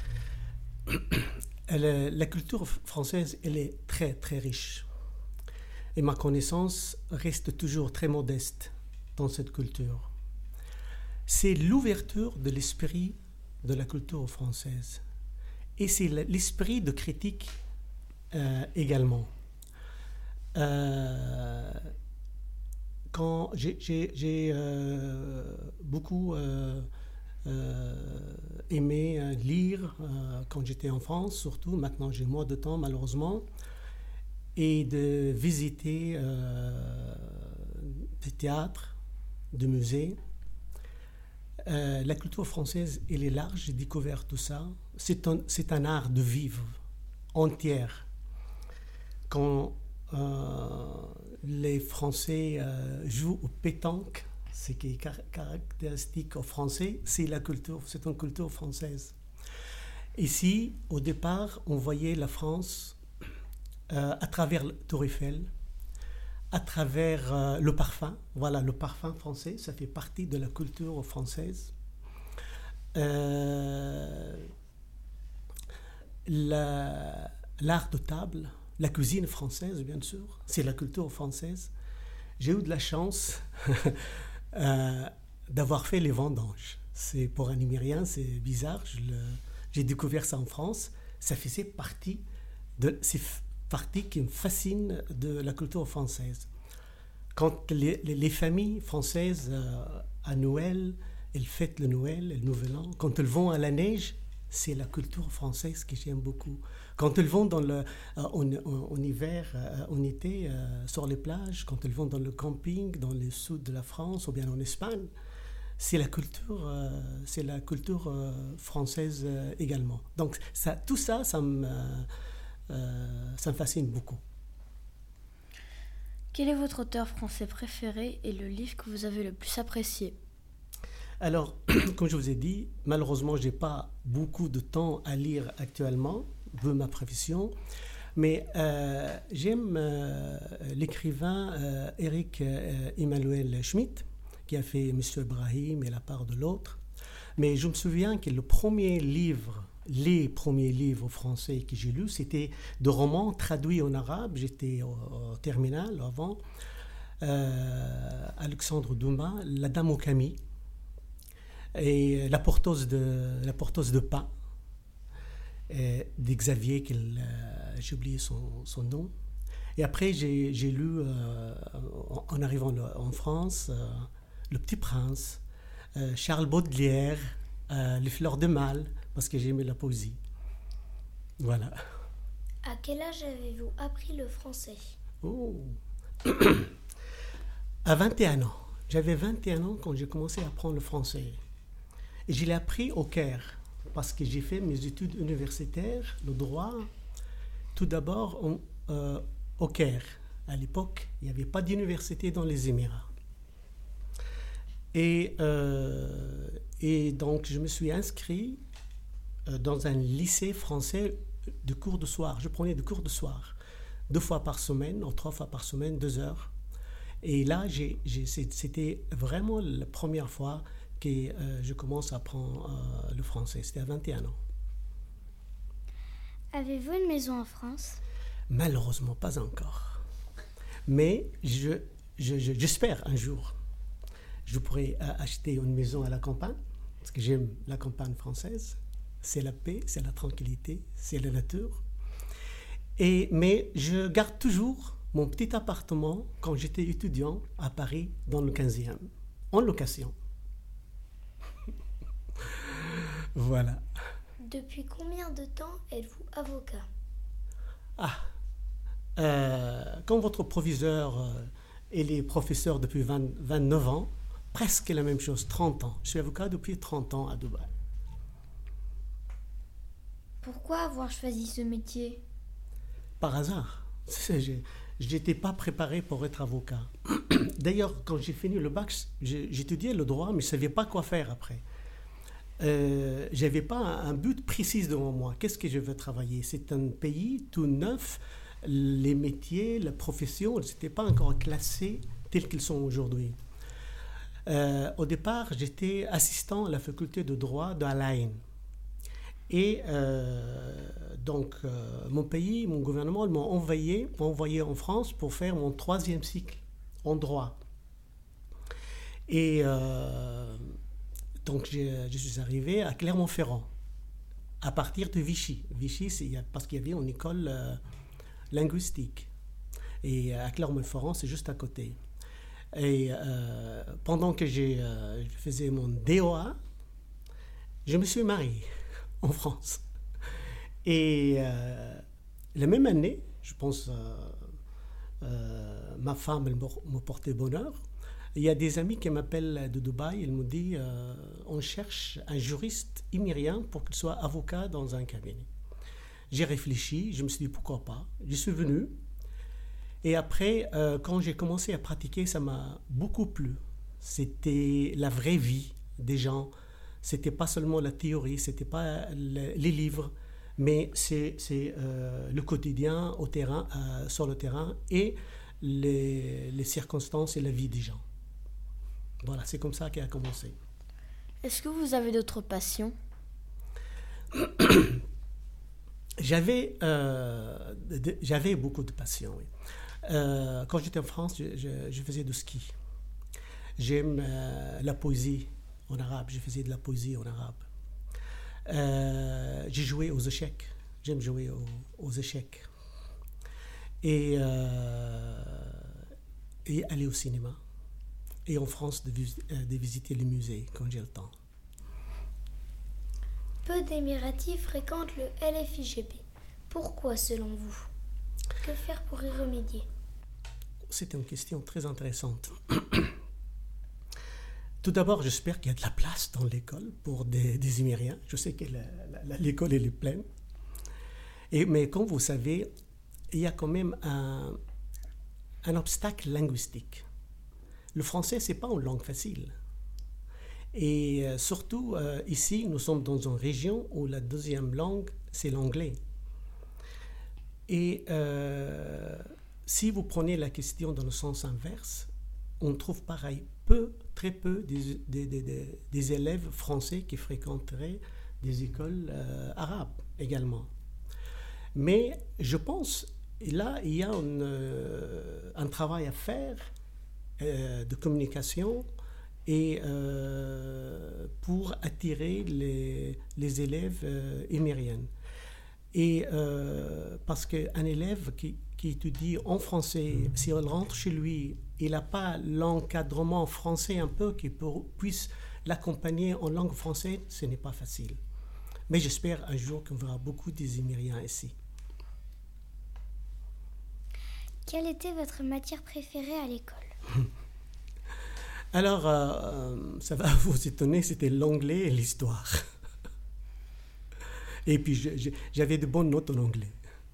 Elle, la culture française, elle est très, très riche. Et ma connaissance reste toujours très modeste dans cette culture. C'est l'ouverture de l'esprit de la culture française. Et c'est l'esprit de critique euh, également. Euh, quand j'ai, j'ai, j'ai euh, beaucoup euh, euh, aimé euh, lire euh, quand j'étais en France, surtout maintenant j'ai moins de temps malheureusement, et de visiter euh, des théâtres, des musées. Euh, la culture française, elle est large, j'ai découvert tout ça. C'est un, c'est un art de vivre entière. Quand euh, les Français euh, jouent au pétanque, ce qui est car- caractéristique au français, c'est la culture, c'est une culture française. Ici, au départ, on voyait la France euh, à travers le Tour Eiffel, à travers euh, le parfum. Voilà, le parfum français, ça fait partie de la culture française. Euh, la, l'art de table, la cuisine française, bien sûr, c'est la culture française. J'ai eu de la chance euh, d'avoir fait les vendanges. C'est, pour un Nimérien, c'est bizarre. Je le, j'ai découvert ça en France. Ça faisait partie de ces parties qui me fascinent de la culture française. Quand les, les, les familles françaises, euh, à Noël, elles fêtent le Noël et le Nouvel An, quand elles vont à la neige, c'est la culture française que j'aime beaucoup. Quand elles vont dans le, euh, en, en, en hiver, euh, en été, euh, sur les plages, quand elles vont dans le camping, dans le sud de la France ou bien en Espagne, c'est la culture, euh, c'est la culture euh, française euh, également. Donc ça, tout ça, ça me, euh, ça me fascine beaucoup. Quel est votre auteur français préféré et le livre que vous avez le plus apprécié ? Alors, comme je vous ai dit, malheureusement, je n'ai pas beaucoup de temps à lire actuellement, vu ma profession, mais euh, j'aime euh, l'écrivain euh, Éric euh, Emmanuel Schmitt, qui a fait Monsieur Ibrahim et La part de l'autre. Mais je me souviens que le premier livre, les premiers livres français que j'ai lus, c'était de romans traduits en arabe. J'étais au, au terminal avant. Euh, Alexandre Dumas, La Dame au Camille, et La porteuse de, la porteuse de pain, d'Xavier, euh, j'ai oublié son, son nom. Et après, j'ai, j'ai lu, euh, en, en arrivant en France, euh, Le Petit Prince, euh, Charles Baudelaire, euh, Les Fleurs de Mal, parce que j'aimais la poésie. Voilà. À quel âge avez-vous appris le français ? Oh. À vingt et un ans. J'avais vingt et un ans quand j'ai commencé à apprendre le français. Et je l'ai appris au Caire, parce que j'ai fait mes études universitaires, le droit, tout d'abord en, euh, au Caire. À l'époque, il n'y avait pas d'université dans les Émirats. Et, euh, et donc, je me suis inscrit euh, dans un lycée français de cours de soir. Je prenais des cours de soir, deux fois par semaine, ou trois fois par semaine, deux heures. Et là, j'ai, j'ai, c'était vraiment la première fois que euh, je commence à apprendre euh, le français. C'était à vingt et un ans. Avez-vous une maison en France ? Malheureusement, pas encore. Mais je, je, je, j'espère un jour, je pourrai euh, acheter une maison à la campagne, parce que j'aime la campagne française. C'est la paix, c'est la tranquillité, c'est la nature. Et, mais je garde toujours mon petit appartement quand j'étais étudiant à Paris, dans le quinzième, en location. Voilà. Depuis combien de temps êtes-vous avocat ? Ah, euh, quand votre proviseur euh, et les professeurs depuis vingt, vingt-neuf ans, presque la même chose, trente ans. Je suis avocat depuis trente ans à Dubaï. Pourquoi avoir choisi ce métier ? Par hasard. Je n'étais pas préparé pour être avocat. D'ailleurs, quand j'ai fini le bac, j'étudiais le droit, mais je ne savais pas quoi faire après. Euh, je n'avais pas un but précis devant moi. Qu'est-ce que je veux travailler ? C'est un pays tout neuf. Les métiers, la profession, ils n'étaient pas encore classés tels qu'ils sont aujourd'hui. Euh, au départ, j'étais assistant à la faculté de droit de Al Ain. Et euh, donc, euh, mon pays, mon gouvernement m'a envoyé, m'a envoyé en France pour faire mon troisième cycle en droit. Et euh, donc, je, je suis arrivé à Clermont-Ferrand, à partir de Vichy. Vichy, c'est parce qu'il y avait une école euh, linguistique. Et à Clermont-Ferrand, c'est juste à côté. Et euh, pendant que j'ai, euh, je faisais mon D O A, je me suis marié en France. Et euh, la même année, je pense, euh, euh, ma femme, elle me portait bonheur. Il y a des amis qui m'appellent de Dubaï, ils me disent euh, on cherche un juriste émirien pour qu'il soit avocat dans un cabinet. J'ai réfléchi, je me suis dit pourquoi pas. Je suis venu. Et après, euh, quand j'ai commencé à pratiquer, ça m'a beaucoup plu. c'était la vraie vie des gens. C'était pas seulement la théorie, c'était pas le, les livres, mais c'est, c'est euh, le quotidien au terrain, euh, sur le terrain et les, les circonstances et la vie des gens. Voilà, c'est comme ça qu'il a commencé. Est-ce que vous avez d'autres passions ? J'avais, euh, de, j'avais beaucoup de passions. Oui. Euh, quand j'étais en France, je, je, je faisais du ski. J'aime euh, la poésie en arabe. Je faisais de la poésie en arabe. Euh, j'ai joué aux échecs. J'aime jouer aux, aux échecs. Et, euh, et aller au cinéma. Et en France, de, de visiter les musées quand j'ai le temps. Peu d'Émiratis fréquentent le L F I G P. Pourquoi, selon vous ? Que faire pour y remédier ? C'est une question très intéressante. Tout d'abord, j'espère qu'il y a de la place dans l'école pour des, des Émiriens. Je sais que la, la, l'école elle est pleine. Et, mais comme vous savez, il y a quand même un, un obstacle linguistique. Le français, ce n'est pas une langue facile. Et euh, surtout, euh, ici, nous sommes dans une région où la deuxième langue, c'est l'anglais. Et euh, si vous prenez la question dans le sens inverse, on trouve pareil, peu, très peu des, des, des, des élèves français qui fréquenteraient des écoles euh, arabes également. Mais je pense, et là, il y a une, euh, un travail à faire euh, de communication et euh, pour attirer les, les élèves euh, émiriennes. Et euh, parce qu'un élève qui, qui étudie en français, si il rentre chez lui, il n'a pas l'encadrement français un peu qui pour, puisse l'accompagner en langue française, ce n'est pas facile. Mais j'espère un jour qu'on verra beaucoup des Émiriens ici. Quelle était votre matière préférée à l'école ? Alors, euh, ça va vous étonner, c'était l'anglais et l'histoire. Et puis, je, je, j'avais de bonnes notes en anglais.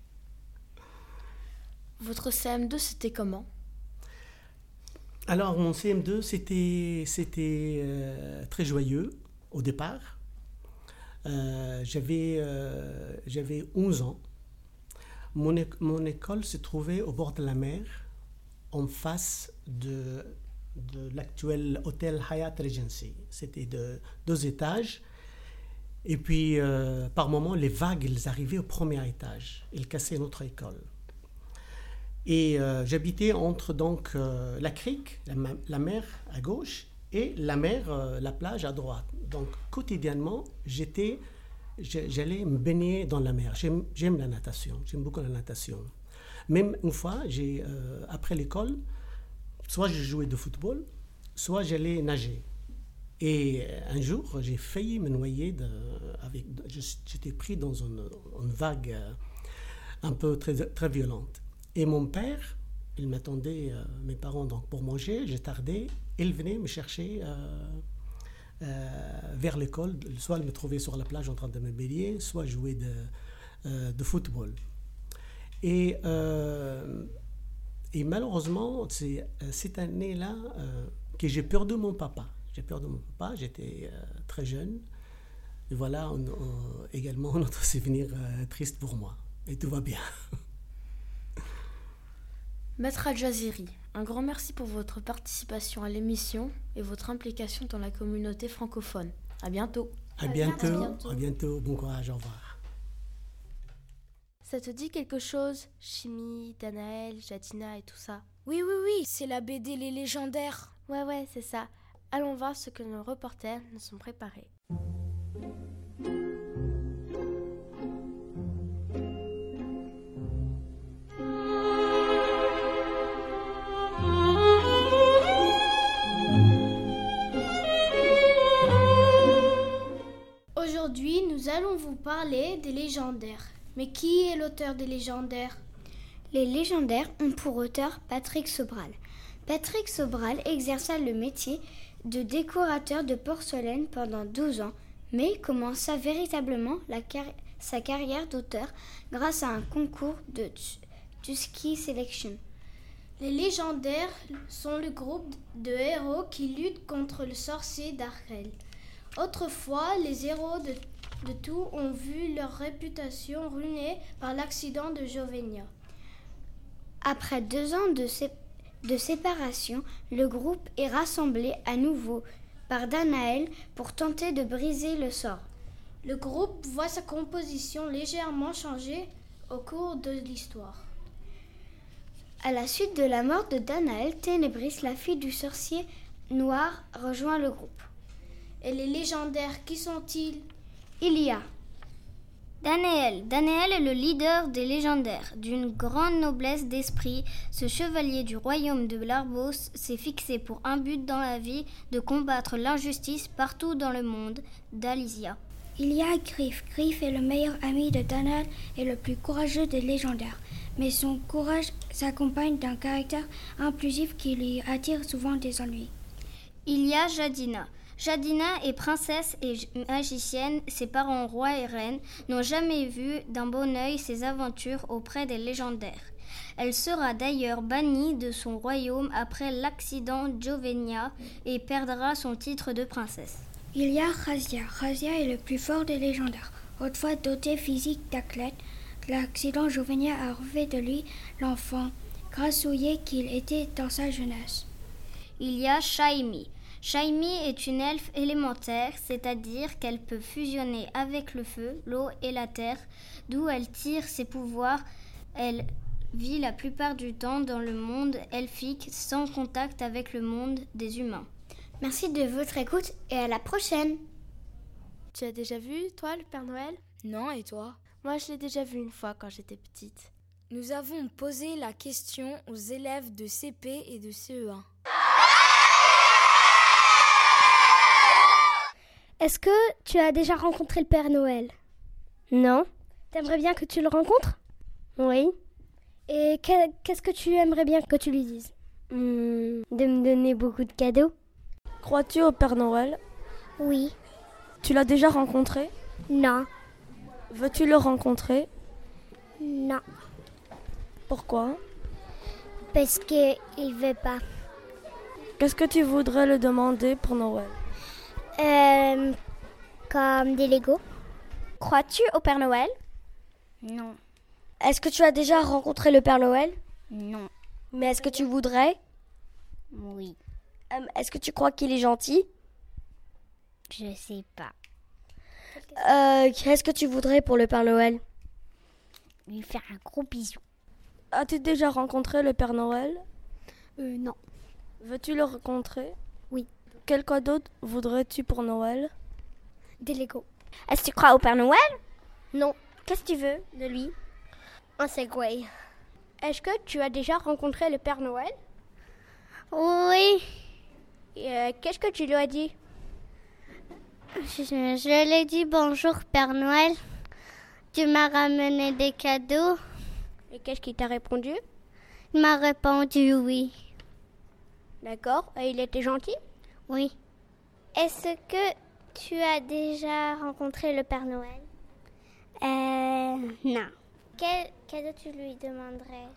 Votre C M deux, c'était comment ? Alors, mon C M deux, c'était, c'était euh, très joyeux au départ. Euh, j'avais, euh, j'avais onze ans. Mon, é- mon école se trouvait au bord de la mer, en face de, de l'actuel hôtel Hyatt Regency. C'était de deux étages. Et puis, euh, par moments, les vagues, elles arrivaient au premier étage. Elles cassaient notre école. Et euh, j'habitais entre donc euh, la crique, la, la mer à gauche, et la mer, euh, la plage à droite. Donc, quotidiennement, j'étais, j'allais me baigner dans la mer. J'aime, j'aime la natation, j'aime beaucoup la natation. Même une fois, j'ai, euh, après l'école, soit je jouais de football, soit j'allais nager. Et un jour, j'ai failli me noyer. De, avec, j'étais pris dans une, une vague un peu très, très violente. Et mon père, il m'attendait, euh, mes parents, donc, pour manger. J'ai tardé. Il venait me chercher euh, euh, vers l'école. Soit il me trouvait sur la plage en train de me baigner, soit jouer de, euh, de football. Et, euh, et malheureusement, c'est cette année-là euh, que j'ai perdu mon papa. J'ai perdu mon papa, j'étais euh, très jeune. Et voilà on, on, également notre souvenir euh, triste pour moi. Et tout va bien. Maître Al-Jaziri, un grand merci pour votre participation à l'émission et votre implication dans la communauté francophone. À bientôt. À bientôt. À bientôt. À bientôt. Bon courage. Au revoir. Ça te dit quelque chose ? Chimie, Danaël, Jadina et tout ça. Oui, oui, oui, c'est la B D Les Légendaires. Ouais, ouais, c'est ça. Allons voir ce que nos reporters nous sont préparés. Aujourd'hui, nous allons vous parler des légendaires. Mais qui est l'auteur des légendaires ? Les légendaires ont pour auteur Patrick Sobral. Patrick Sobral exerça le métier de décorateur de porcelaine pendant douze ans, mais commença véritablement la car- sa carrière d'auteur grâce à un concours de Tusky Selection. Les légendaires sont le groupe de héros qui luttent contre le sorcier d'Arkel. Autrefois, les héros de, de tout ont vu leur réputation ruinée par l'accident de Jovenia. Après deux ans de, sé- de séparation, le groupe est rassemblé à nouveau par Danaël pour tenter de briser le sort. Le groupe voit sa composition légèrement changer au cours de l'histoire. À la suite de la mort de Danaël, Ténébris, la fille du sorcier noir, rejoint le groupe. Et les légendaires, qui sont-ils? Il y a Danaël. Danaël est le leader des légendaires. D'une grande noblesse d'esprit, ce chevalier du royaume de Larbos s'est fixé pour un but dans la vie, de combattre l'injustice partout dans le monde d'Alysia. Il y a Griff. Griff est le meilleur ami de Danaël et le plus courageux des légendaires. Mais son courage s'accompagne d'un caractère impulsif qui lui attire souvent des ennuis. Il y a Jadina. Jadina est princesse et magicienne. Ses parents, rois et reines, n'ont jamais vu d'un bon œil ses aventures auprès des légendaires. Elle sera d'ailleurs bannie de son royaume après l'accident de Jovenia et perdra son titre de princesse. Il y a Razia. Razia est le plus fort des légendaires. Autrefois doté physique d'athlète, l'accident Jovenia a refait de lui l'enfant grassouillet qu'il était dans sa jeunesse. Il y a Shaimi. Shaimi est une elfe élémentaire, c'est-à-dire qu'elle peut fusionner avec le feu, l'eau et la terre, d'où elle tire ses pouvoirs. Elle vit la plupart du temps dans le monde elfique, sans contact avec le monde des humains. Merci de votre écoute et à la prochaine. Tu as déjà vu, toi, le Père Noël? Non, et toi? Moi, je l'ai déjà vu une fois quand j'étais petite. Nous avons posé la question aux élèves de C P et de C E un. Est-ce que tu as déjà rencontré le Père Noël? Non. T'aimerais bien que tu le rencontres? Oui. Et que- qu'est-ce que tu aimerais bien que tu lui dises? Hmm, de me donner beaucoup de cadeaux. Crois-tu au Père Noël? Oui. Tu l'as déjà rencontré? Non. Veux-tu le rencontrer? Non. Pourquoi? Parce qu'il ne veut pas. Qu'est-ce que tu voudrais le demander pour Noël? Euh, comme des Legos. Crois-tu au Père Noël? Non. Est-ce que tu as déjà rencontré le Père Noël? Non. Mais est-ce que tu voudrais? Oui. Euh, est-ce que tu crois qu'il est gentil? Je sais pas. Euh, qu'est-ce que tu voudrais pour le Père Noël? Lui faire un gros bisou. As-tu déjà rencontré le Père Noël? Euh, non. Veux-tu le rencontrer? Oui. Quel cadeau voudrais-tu pour Noël? Des Legos. Est-ce que tu crois au Père Noël? Non. Qu'est-ce que tu veux de lui? Un Segway. Est-ce que tu as déjà rencontré le Père Noël? Oui. Et, euh, qu'est-ce que tu lui as dit? Je, je lui ai dit bonjour Père Noël. Tu m'as ramené des cadeaux. Et qu'est-ce qu'il t'a répondu? Il m'a répondu oui. D'accord. Et il était gentil? Oui. Est-ce que tu as déjà rencontré le Père Noël? Euh, non. Quel cadeau tu lui demanderais?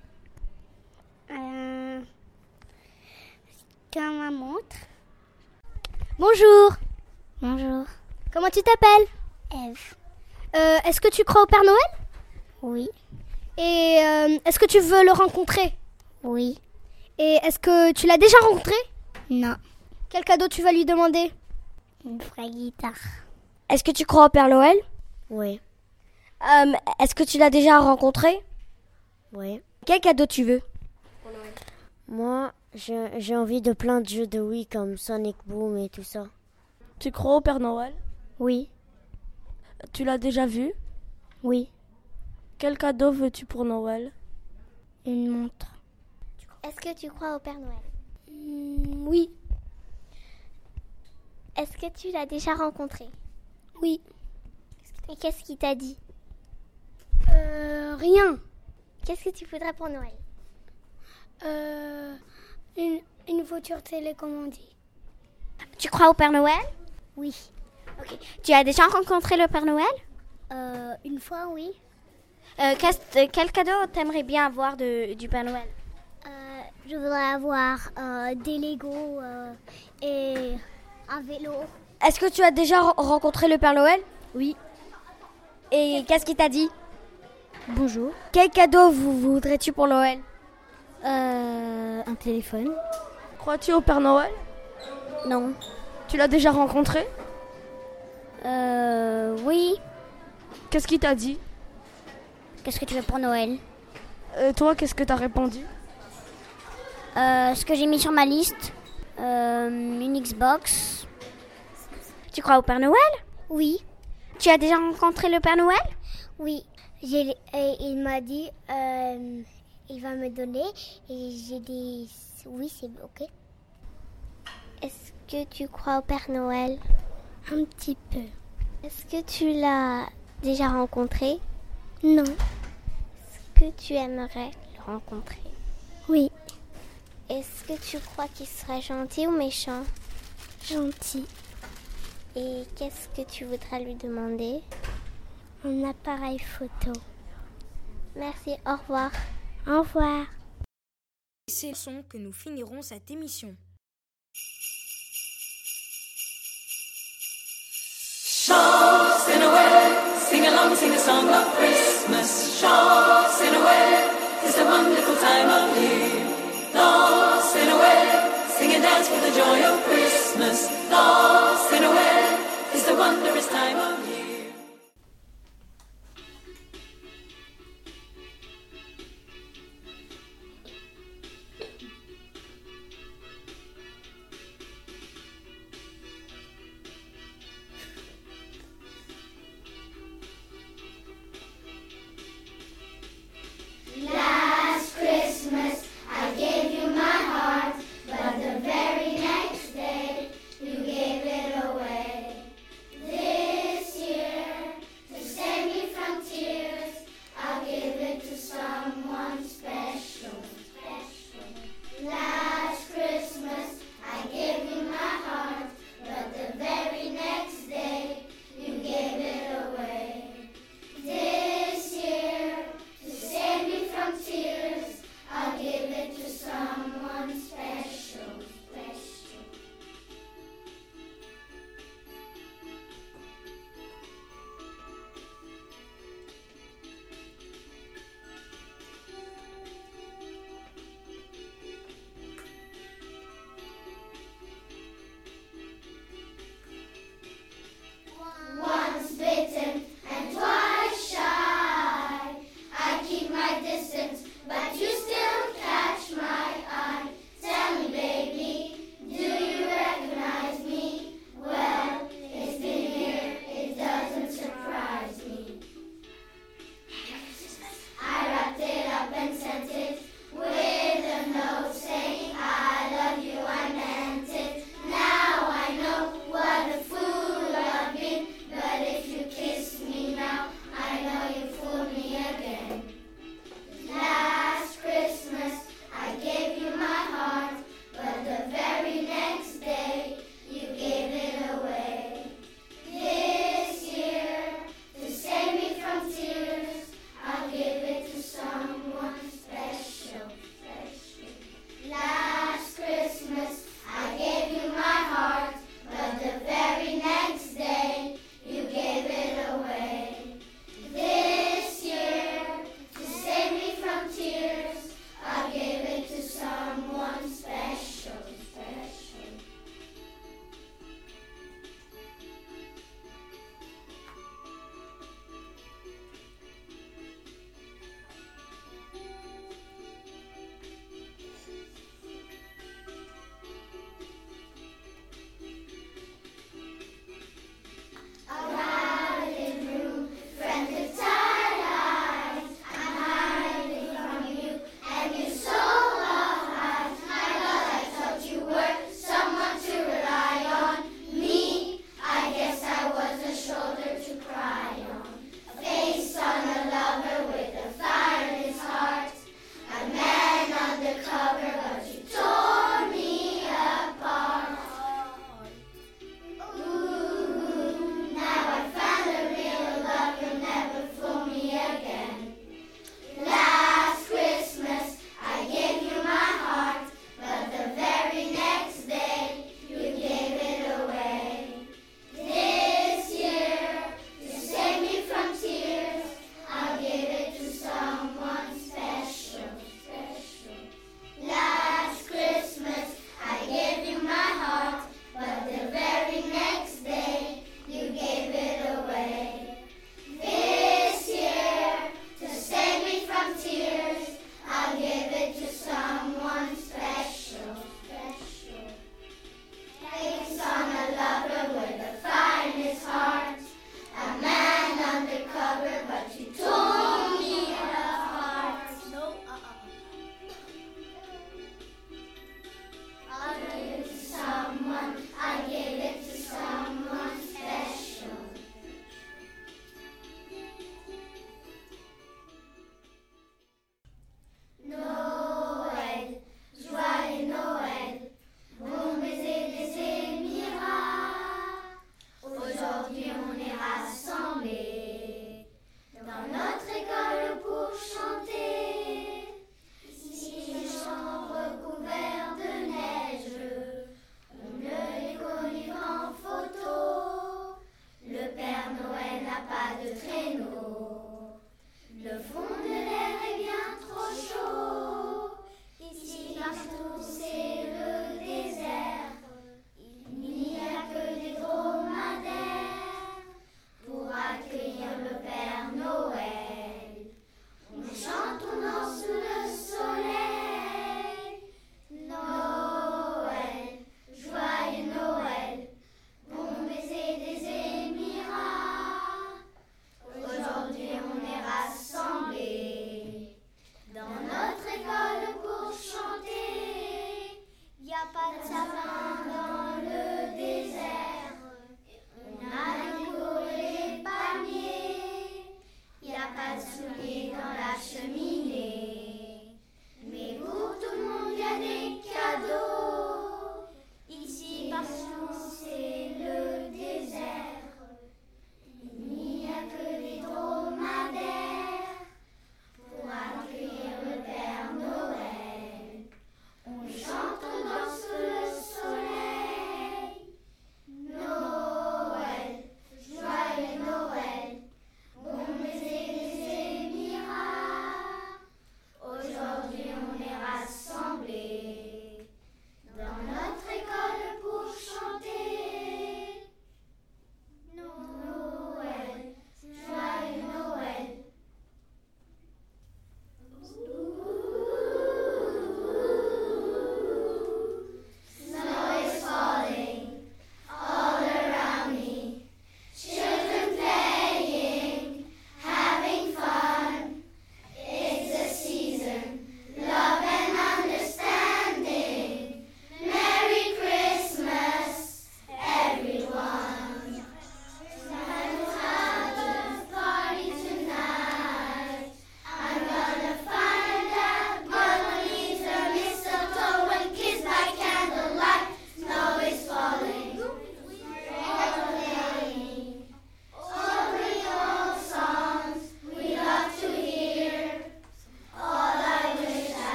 Euh, comme ma montre. Bonjour. Bonjour. Comment tu t'appelles? Eve. Euh, est-ce que tu crois au Père Noël? Oui. Et euh, est-ce que tu veux le rencontrer? Oui. Et est-ce que tu l'as déjà rencontré? Non. Quel cadeau tu vas lui demander? Une vraie guitare. Est-ce que tu crois au Père Noël? Oui. Euh, est-ce que tu l'as déjà rencontré? Oui. Quel cadeau tu veux? Moi, j'ai j'ai envie de plein de jeux de Wii comme Sonic Boom et tout ça. Tu crois au Père Noël? Oui. Tu l'as déjà vu? Oui. Quel cadeau veux-tu pour Noël? Une montre. Est-ce que tu crois au Père Noël? Mmh, oui. Est-ce que tu l'as déjà rencontré? Oui. Et qu'est-ce qu'il t'a dit? Euh, rien. Qu'est-ce que tu voudrais pour Noël? Euh, une, une voiture télécommandée. Tu crois au Père Noël? Oui. Ok. Tu as déjà rencontré le Père Noël? Euh, une fois, oui. Euh, quel cadeau t'aimerais bien avoir de, du Père Noël? Euh, Je voudrais avoir euh, des Legos euh, et un vélo. Est-ce que tu as déjà re- rencontré le Père Noël? Oui. Et qu'est-ce qu'il t'a dit? Bonjour. Quel cadeau vous voudrais-tu pour Noël? Euh, un téléphone. Crois-tu au Père Noël? Non. Tu l'as déjà rencontré? Euh, oui. Qu'est-ce qu'il t'a dit? Qu'est-ce que tu veux pour Noël? Euh, toi, qu'est-ce que t'as répondu? Euh, ce que j'ai mis sur ma liste. Euh, une Xbox. Tu crois au Père Noël? Oui. Tu as déjà rencontré le Père Noël? Oui. J'ai, et il m'a dit, euh, il va me donner. Et j'ai dit, oui, c'est ok. Est-ce que tu crois au Père Noël? Un petit peu. Est-ce que tu l'as déjà rencontré? Non. Est-ce que tu aimerais le rencontrer? Oui. Est-ce que tu crois qu'il serait gentil ou méchant? Gentil. Et qu'est-ce que tu voudrais lui demander? Un appareil photo. Merci, au revoir. Au revoir. C'est le son que nous finirons cette émission. Chants in a way, sing along, sing a song of Christmas. Chants in a way, it's a wonderful time of year. Dance in a way, sing and dance for the joy of Christmas. Dance in a way, it's the wondrous time of year. Last Christmas I gave you my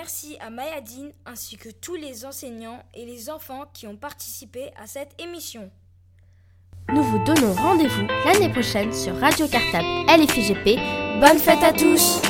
merci à Mayadine ainsi que tous les enseignants et les enfants qui ont participé à cette émission. Nous vous donnons rendez-vous l'année prochaine sur Radio Cartable L F I G P. Bonne fête à tous!